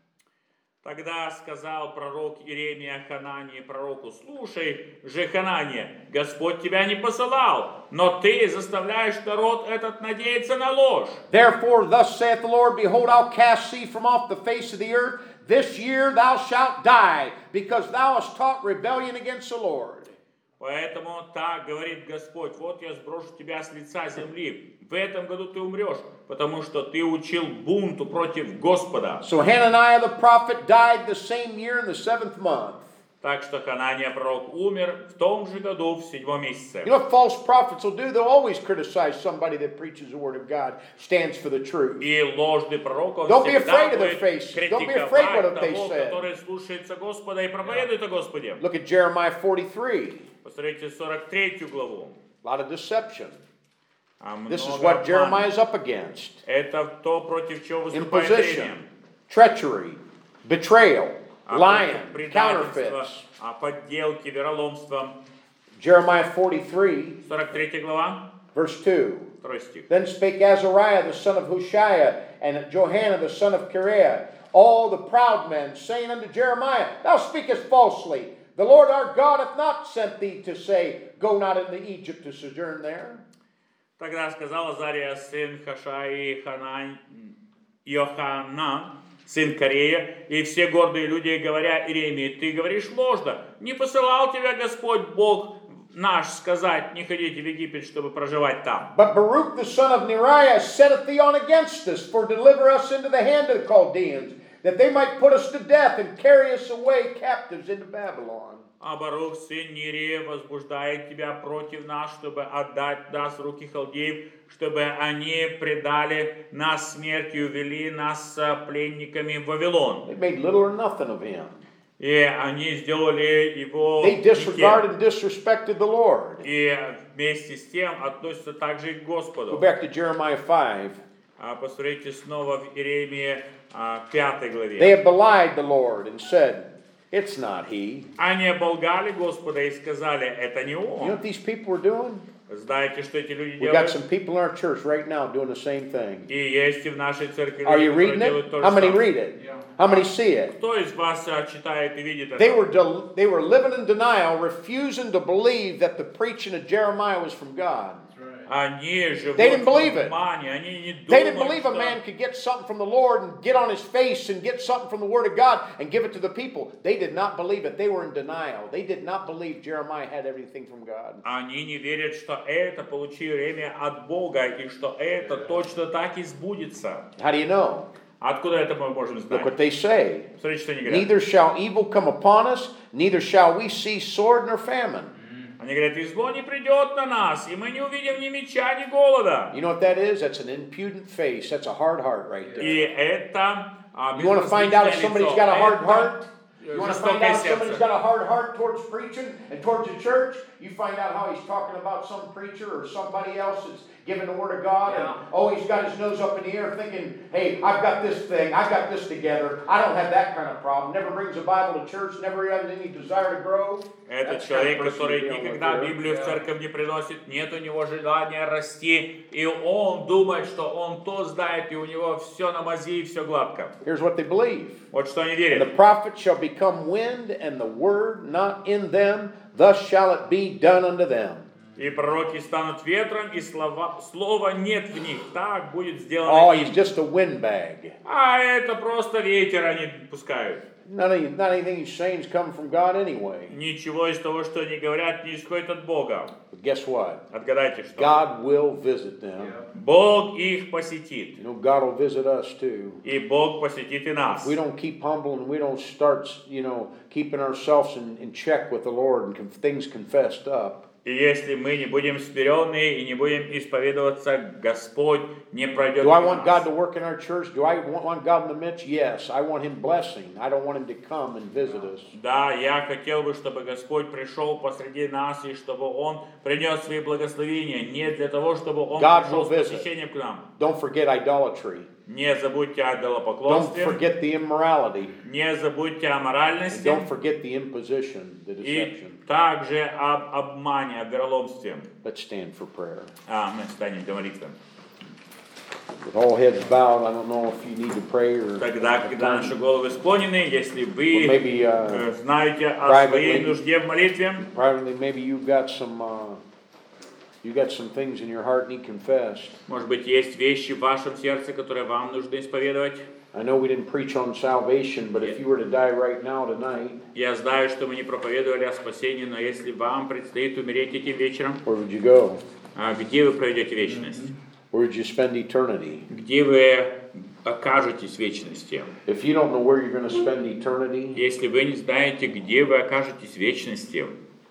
Тогда сказал пророк Иеремия Ханании пророку: слушай же, Ханания, Господь тебя не посылал, но ты заставляешь народ этот надеяться на ложь. Therefore thus saith the Lord, Behold, I'll cast thee from off the face of the earth. This year thou shalt die, because thou hast taught rebellion against the Lord. Поэтому так говорит Господь: вот я сброшу тебя с лица земли. В этом году ты умрешь, потому что ты учил бунту против Господа. So Hananiah the prophet died the same year in the seventh month. Так что Ханания пророк умер в том же году, в седьмом месяце. You know what false prophets will do? They'll always criticize somebody that preaches the word of God, stands for the truth. И ложный пророк, он Don't be всегда afraid of their будет faces. Don't be afraid критиковать what they того, said. который слушается Господа и проповедует о Господе. Look at Jeremiah forty-three. Посмотрите сорок третью главу. A lot of deception. А This is много what обмана. Jeremiah is up against. Это то, против чего выступает Imposition, Иеремия. treachery, betrayal, А lying, против предательства, counterfeits. а подделки, вероломства. Jeremiah forty-three, сорок третья глава, verse two. второй стих. Then spake Azariah the son of Hushiah, and Johanan the son of Kareah, all the proud men, saying unto Jeremiah, Thou speakest falsely. The Lord our God hath not sent thee to say, Go not into Egypt to sojourn there. Тогда сказал Азария, сын Хашаи, Ханань, Йоханан, сын Корея, и все гордые люди, говоря Иеремии: ты говоришь ложно. Не посылал тебя Господь Бог наш сказать: не ходите в Египет, чтобы проживать там. But Baruch the son of Neriah setteth thee on against us, for deliver us into the hand of the Chaldeans, that they might put us to death and carry us away captives into Babylon. А Барух, сын Нерия, возбуждает тебя против нас, чтобы отдать нас в руки халдеев, чтобы они предали нас смерти и увели нас пленниками в Вавилон. They made little or nothing of him. И они сделали его They disregarded никем. and disrespected the Lord. И вместе с тем относятся также и к Go Господу. back to Jeremiah five. А посмотрите снова в Иеремии а, пятой They главе. have belied the Lord and said, It's not he. Они оболгали Господа и сказали: это не You know он. what these people are doing? Знаете, что эти люди We got делают? some people in our church right now doing the same thing. И есть и в нашей церкви Are люди, you которые reading делают it? то же How many самое. read it? How many see it? Кто из вас а, читает и видит They это? were, del- they were living in denial, refusing to believe that the preaching of Jeremiah was from God. Они живут They didn't в believe it. обмане, они не They didn't думают, believe a что... man could get something from the Lord and get on his face and get something from the Word of God and give it to the people. They did not believe it. They were in denial. They did not believe Jeremiah had everything from God. Они не верят, что это получил Иеремия от Бога, и что это точно так и сбудется. How do you know? Откуда это мы можем Look знать? what they say. Смотрите, что они говорят. Neither shall evil come upon us, neither shall we see sword nor famine. Они говорят: и зло не придет на нас, и мы не увидим ни меча, ни голода. You know what that is? That's an impudent face. That's a hard heart right there. И это а, You want to find out if безразличное somebody's лицо. got a hard Это heart? You want to find жестокое out if somebody's сердце. got a hard heart towards preaching and towards the church? You find out how he's talking about some preacher or somebody else that's giving the Word of God, and oh, he's got his nose up in the air thinking, hey, I've got this thing, I've got this together, I don't have that kind of problem, never brings a Bible to church, never has any desire to grow. Это That's the kind of человек, person который you're dealing with никогда here. Библию в церковь не приносит, нет у него желания расти, и он думает, что он то знает, и у него все на мази и все гладко. Here's what they believe. Вот что они And the верят. prophet shall become wind, and the word not in them, thus shall it be done unto them. И пророки станут ветром, и слова, слова нет в них. Так будет сделано Oh, им. he's just a windbag. А это просто ветер они пускают. None of, not anything he's saying is coming from God anyway. Ничего из того, что они говорят, не исходит от Бога. But guess what? Отгадайте, что? God will visit them. Бог их посетит. You know, God will visit us too. И Бог посетит и нас. If we don't keep humble and we don't start, you know, keeping ourselves in, in check with the Lord and conf- things confessed up, И если мы не будем смиренны и не будем исповедоваться, Господь не пройдет do I мимо want God нас. to work in our church? Do I want, want God in the midst? Yes. I want Him blessing. I don't want Him to come and visit us. Да, я хотел бы, чтобы Господь пришел посреди нас и чтобы Он принес свои благословения. Не для того, чтобы Он God пришел will с visit. посещением к нам. Don't forget idolatry. Не забудьте о Don't идолопоклонстве, forget the immorality. не забудьте о And моральности don't forget the imposition, the и deception. также об обмане, о вероломстве. Let's stand for prayer. А мы станем для молитвы. With all heads bowed, I don't know if you need to pray or Тогда, когда наши головы склонены, если or вы maybe uh, э, знаете о privately. своей нужде в молитве, privately, maybe you've got some uh, you got some things in your heart need confessed. может быть, есть вещи в вашем сердце, которые вам нужно исповедовать. I know we didn't preach on salvation, but if you were to die right now tonight, Я знаю, что мы не проповедовали о спасении, но если вам предстоит умереть этим вечером, where would you go? а где вы проведете вечность? Where would you spend eternity? Где вы окажетесь в вечности? If you don't know where you're going to spend eternity, Если вы не знаете, где вы окажетесь в вечности,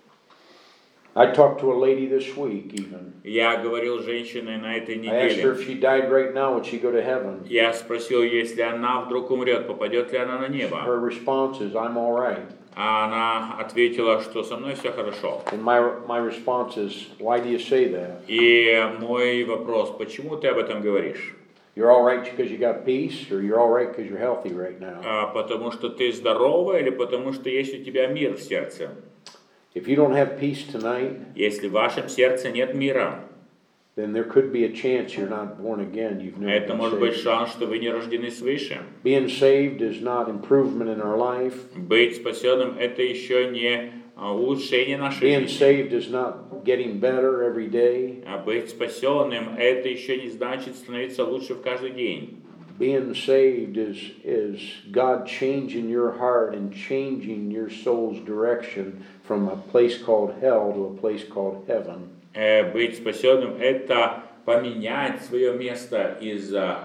I talked to a lady this week even. я говорил с женщиной на этой I asked her неделе. if she died right now, would she go to heaven? Я спросил, если она вдруг умрет, попадет ли она на небо? Her response is, I'm all right. А она ответила, что со мной все хорошо. And my, my response is, why do you say that? И мой вопрос, почему ты об этом говоришь? You're all right because you got peace, or you're all right because you're healthy right now? А потому что ты здорова или потому что есть у тебя мир в сердце? If you don't have peace tonight, Если в вашем сердце нет мира, then there could be a chance you're not born again. You've never это been может быть saved. шанс, что вы не рождены свыше. Being saved is not improvement in our life. Быть спасенным – это еще не а, улучшение нашей Being жизни. saved is not getting better every day. А быть спасенным – это еще не значит становиться лучше в каждый день. Being saved is, is God changing your heart and changing your soul's direction from a place called hell to a place called heaven. Э, Быть спасенным – это поменять свое место из а,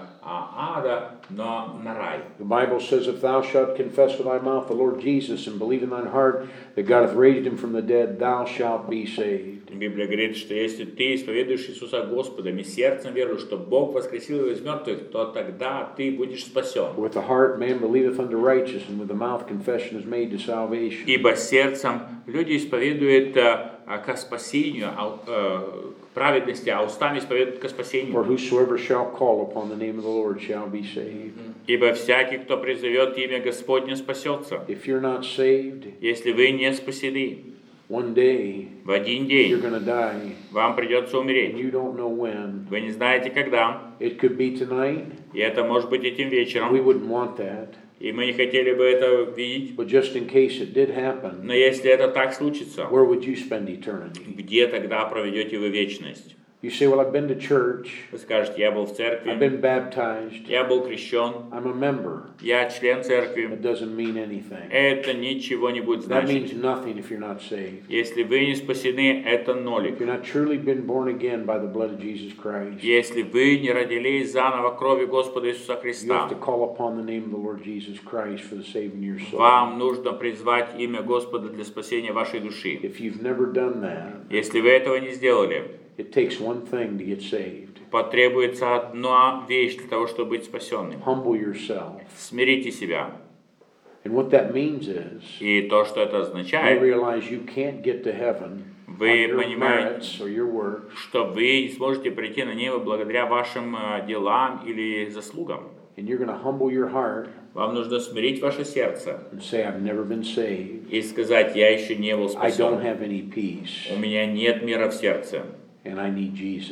ада на, на рай. The Bible says, if thou shalt confess with thy mouth the Lord Jesus and believe in thine heart that God hath raised him from the dead, thou shalt be saved. Библия говорит, что если ты исповедуешь Иисуса Господом и сердцем веруешь, что Бог воскресил его из мертвых, то тогда ты будешь спасен. With the heart man believeth unto righteousness, and with the mouth confession is made to salvation. Ибо сердцем люди исповедуют э, ко спасению, а, э, к праведности, а устами исповедуют ко For спасению. whosoever shall call upon the name of the Lord shall be saved. Ибо всякий, кто призовет имя Господне, спасется. If you're not saved, Если вы не спасены, one day в один you're день going to die, вам придется and умереть. you don't know when. Вы не знаете, когда. It could be tonight. И это может быть этим We вечером. wouldn't want that. И мы не хотели бы это видеть. But just in case it did happen, Но если это так случится, where would you spend eternity? где тогда проведете вы вечность? You say, well, I've been to church. Вы скажете, я был в I've церкви, been baptized. я был крещен, I'm a member. я член церкви. That doesn't mean anything. Это ничего не будет That means значить. nothing if you're not saved. Если вы не спасены, это If нолик. you're not truly been born again by the blood of Jesus Christ, Если вы не родились заново кровью Господа Иисуса you have Христа, to call upon the name of the Lord Jesus Christ for the saving of your soul. вам нужно призвать имя Господа для спасения вашей души. If you've never done that, Если вы этого не сделали, it takes one thing to get saved. потребуется одна вещь для того, чтобы быть спасенным. Humble yourself. Смирите себя. And what that means is, И то, что это you означает, realize you can't get to heaven on вы your понимаете, merits or your works. что вы не сможете прийти на небо благодаря вашим э, делам или заслугам. And you're going to humble your heart Вам нужно смирить ваше сердце and say, I've never been saved. и сказать, я еще не был I don't спасен. have any peace. У меня нет мира в сердце. And I need Jesus.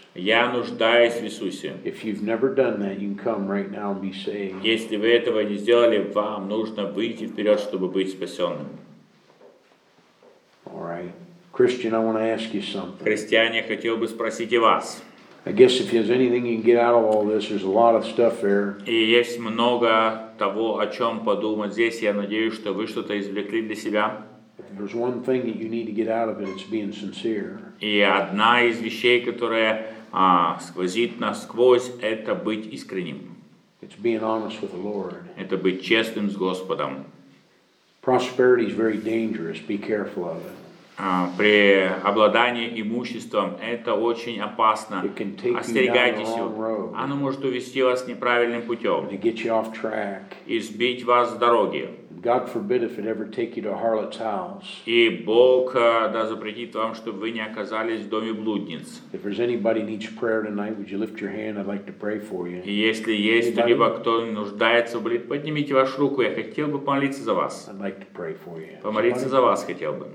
Я нуждаюсь в Иисусе. If you've never done that, you can come right now and be saved. Если вы этого не сделали, вам нужно выйти вперед, чтобы быть спасенным. All right. Christian, I want to ask you something. Христиане, хотел бы спросить и вас. I guess if there's anything you can get out of all this, there's a lot of stuff there. И есть много того, о чем подумать здесь. Я надеюсь, что вы что-то извлекли для себя. If there's one thing that you need to get out of it, it's being sincere. И одна из вещей, которая а, сквозит насквозь, это быть искренним. It's being honest with the Lord. Это быть честным с Господом. Prosperity is very dangerous. Be careful of it. А, при обладании имуществом это очень опасно. It can take you Остерегайтесь down the его. wrong road. Оно может увести вас неправильным путем To get you off track. и сбить вас с дороги. God forbid if it ever take you to a harlot's house. И Бог а, да запретит вам, чтобы вы не оказались в доме блудниц. If there's anybody needs prayer tonight, would you lift your hand? I'd like to pray for you. И если есть кто-либо, кто нуждается в молитве, поднимите вашу руку, я хотел бы помолиться за вас. I'd like to pray for you. Помолиться за вас хотел бы.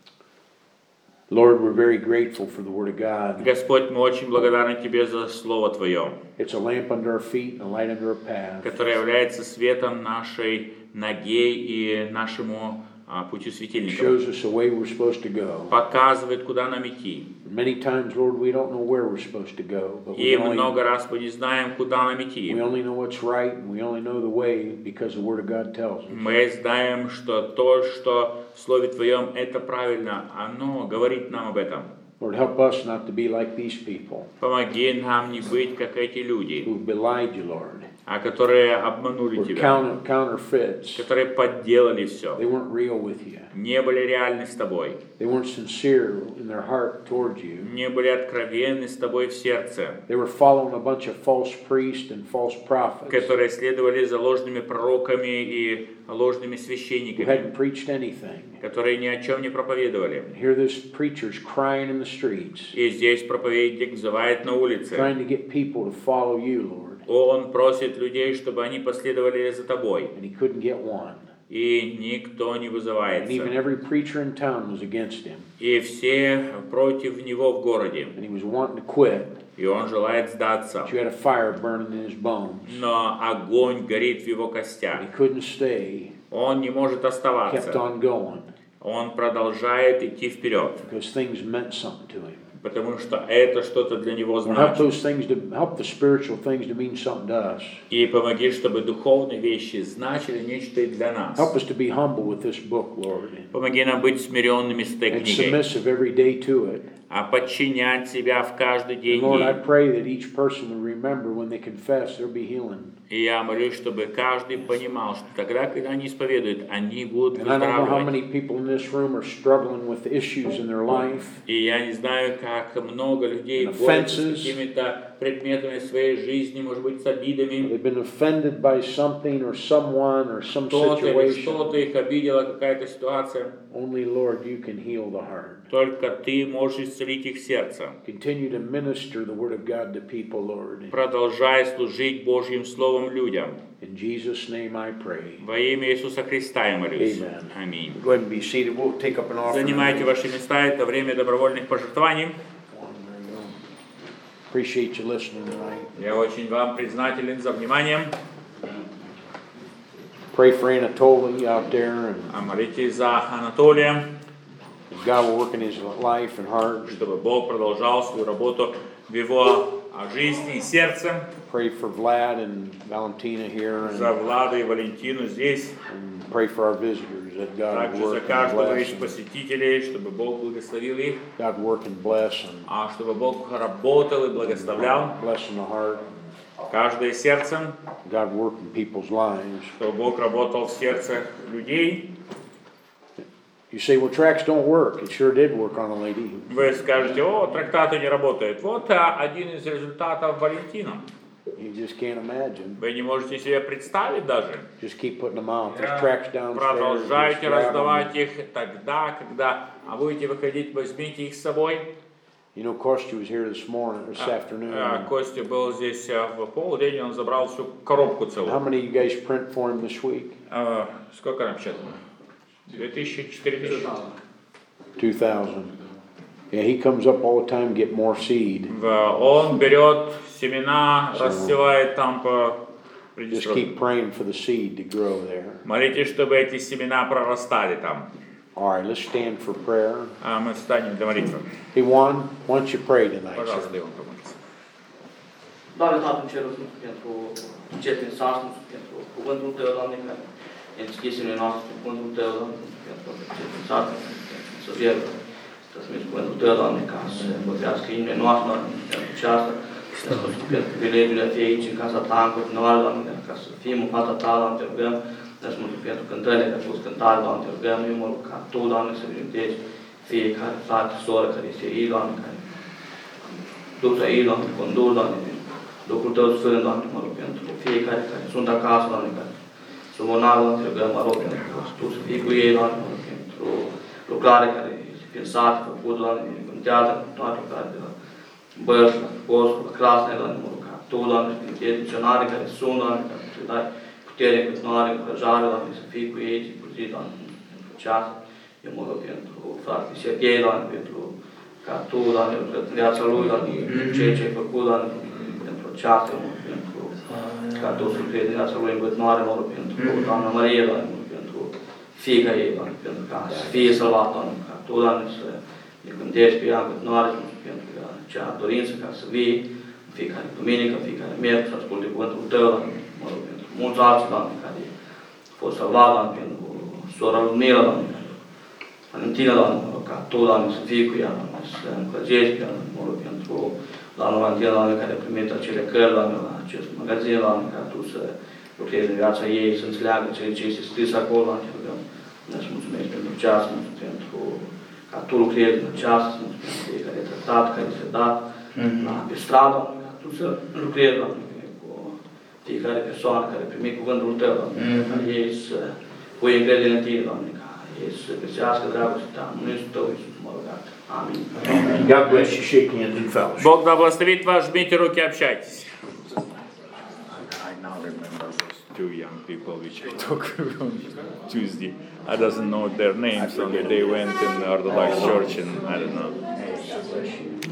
Lord, we're very grateful for the Word of God. Господь, мы очень благодарны Тебе за Слово Твое, It's a lamp under our feet and a light under our path. которое является светом нашей ноге и нашему а, путю It светильника. shows us the way we're supposed to go. Показывает, куда нам идти. Many times, Lord, we don't know where we're supposed to go, but we И only, много раз мы не знаем, куда нам идти. we only know what's right, and we only know the way because the Word of God tells us. Мы знаем, что то, что в Слове Твоем, это правильно. Оно говорит нам об этом. Lord, help us not to be like these people Помоги нам не быть, как эти люди, who've belied you, Lord. а которые обманули Were Тебя, counter, counterfeits. которые подделали все, They weren't real with you. не были реальны с Тобой, They weren't sincere in their heart towards you. не были откровенны с Тобой в сердце, They were following a bunch of false priests and false prophets которые следовали за ложными пророками и ложными who священниками, hadn't preached anything. которые ни о чем не проповедовали. And here this preacher's crying in the streets, И здесь проповедник взывает на улице. trying to get people to follow you, Lord. Он просит людей, чтобы они последовали за Тобой. And he couldn't get one. И никто не And even вызывается. every preacher in town was against him. И все против него в городе. And he was wanting to quit. И он желает сдаться. But you had a fire burning in his bones. Но огонь горит в его And костях. he couldn't stay. Он не может Kept оставаться. on going. Он продолжает идти вперед. Because things meant something to him. Потому что это что-то для него Lord, help значит. those things to help the spiritual things to mean something to us. И помоги, чтобы духовные вещи значили нечто и для нас. Help us to be humble with this book, Lord. Помоги нам быть смиренными с этой And книгой. submissive every day to it. А подчинять себя в каждый And день Lord, I ей. pray that each person will remember when they confess, there'll be healing. И я молюсь, чтобы каждый понимал, что тогда, когда они исповедуют, они будут And I don't know how выздоравливать. many people in this room are struggling with issues in their life. И я не знаю, как много людей And борются offenses. с какими-то предметами своей жизни, может быть, с обидами. They've been offended by something or someone or some Кто-то или situation. что-то их обидело, какая-то ситуация. Only, Lord, you can heal the heart. Только Ты можешь исцелить их сердце. Continue to minister the Word of God to people, Lord. Продолжай служить Божьим Словом людям. In Jesus' name I pray. Во имя Иисуса Христа я молюсь. Amen. Аминь. Go ahead and be seated. We'll take up an offering. Занимайте ваши места, это время добровольных пожертвований. Appreciate you listening tonight. Я очень вам признателен за внимание. Pray for Anatoly out there, and А молитесь за Анатолия, God will work in his life and heart. чтобы Бог продолжал свою работу в его а, жизни и сердце. Pray for Vlad and Valentina here, and, За Влада и Валентину здесь. and pray for our visitors that God Также will за work and каждого bless, из and посетителей, чтобы Бог благословил их, God work and bless, and а чтобы Бог работал и благословлял bless in the heart. каждое сердце, God work in people's lives. чтобы Бог работал в сердцах людей. You say, well, tracts don't work. It sure did work on a lady. Вы скажете, о, трактаты не работают. Вот а, один из результатов Валентина. You just can't imagine. Вы не можете себе представить даже. Just keep putting them out. There's tracts downstairs. Продолжайте Just grab 'em. раздавать их тогда, когда а будете выходить, возьмите их с собой. You know, Kostya was here this morning, this afternoon. А, Костя был здесь а, в полдень, он забрал всю коробку How целую. many of you guys print for him this week? А, сколько нам считано? Две тысячи, четыре тысячи. Two thousand. Yeah, he comes up all the time to get more seed. В- Он берет семена, рассевает там по Just предистории. keep praying for the seed to grow there. Молитесь, чтобы эти семена прорастали там. All right, let's stand for prayer. А мы встанем для молитвы. Hey, Juan, why don't you pray tonight, Пожалуйста, sir? Иван, помолитесь. Doamne, Tatăl Cerul, sunt pentru ce din sas, sunt pentru cuvântul Tău, Doamne, care e deschis în noastre, cuvântul Tău, Doamne, pentru ce din sas, să fie transmis cuvântul Tău, Doamne, ca să vorbească inimile noastre, Doamne, pentru aceasta, pentru privilegiul de fi aici, în casa Ta, în continuare, Doamne, ca să fim în fața Ta, Doamne, Te rugăm, să-ți mulțumim pentru cântările care au fost cântate, Doamne, Te rugăm, eu mă rog ca Tu, Doamne, să binecuvântezi fiecare frate, soră, care este aici, Doamne, care duc aici, Doamne, conduc, Doamne, Duhul Tău Sfânt, Doamne, mă rog pentru fiecare care sunt acasă, Doamne, care sunt bolnavi, Doamne, Te rugăm, mă rog pentru Tu să fii cu ei, Doamne, mă rog pentru lucrare care este pensată, făcută, Doamne, binecuvântează cu toate lucrare de la bărți, la postul, la clasne, Doamne, mă rog ca Tu, Doamne, să fie misionare care sunt, Doamne, care să dai putere, continuare, încurajare, Doamne, să fii cu ei, zi cu zi, Doamne, pentru aceasta. Eu mă rog pentru frate Serghei, Doamne, pentru ca Tu, Doamne, în viața lui, Doamne, ceea ce ai făcut, Doamne, pentru aceasta, eu mă rog pentru ca Tu să crezi în viața lui îmbătrânare, mă rog pentru Doamna Maria, Doamne, mă rog pentru fiica ei, Doamne, pentru ca să fie salvat, Doamne, ca Tu, Doamne, să ne gândești pe ea îmbătrânare, mă rog pentru acea dorință ca să vii în fiecare duminică, în fiecare miercuri, să asculte cuvântul Tău, Doamne, mă rog pentru mulți alții, Doamne, care au fost salvați, Doamne, pentru sora Ludmila, Doamne, Valentina, Doamne, mă rog, ca Tu, Doamne, să fii cu ea, Doamne, să încurajești pe ea, mă rog, pentru Doamna Valentina, Doamne, care a primit acele cărți, Doamne, la acest magazin, Doamne, ca Tu să lucrezi în viața ei, să înțeleagă cele ce este scris acolo, Doamne, Te rugăm. Să mulțumesc pentru ceas, mulțumesc pentru ca Tu lucrezi în ceas, mulțumesc pentru fiecare tratat care este dat la pe stradă, Doamne, ca Tu să lucrezi, Doamne, cu fiecare persoană care a primit cuvântul Tău, Doamne, ca ei să pui încredere în Tine, Doamne, ca ei să găsească dragostea Ta, în Iisus Tău, Iisus, mă rugat. Amin. God bless you. Shake hands in fellowship. Бог да благословит вас, жмите руки, общайтесь. I now remember those two young people which I talked on Tuesday. I doesn't know their names, and they went in the Orthodox church, and I don't know.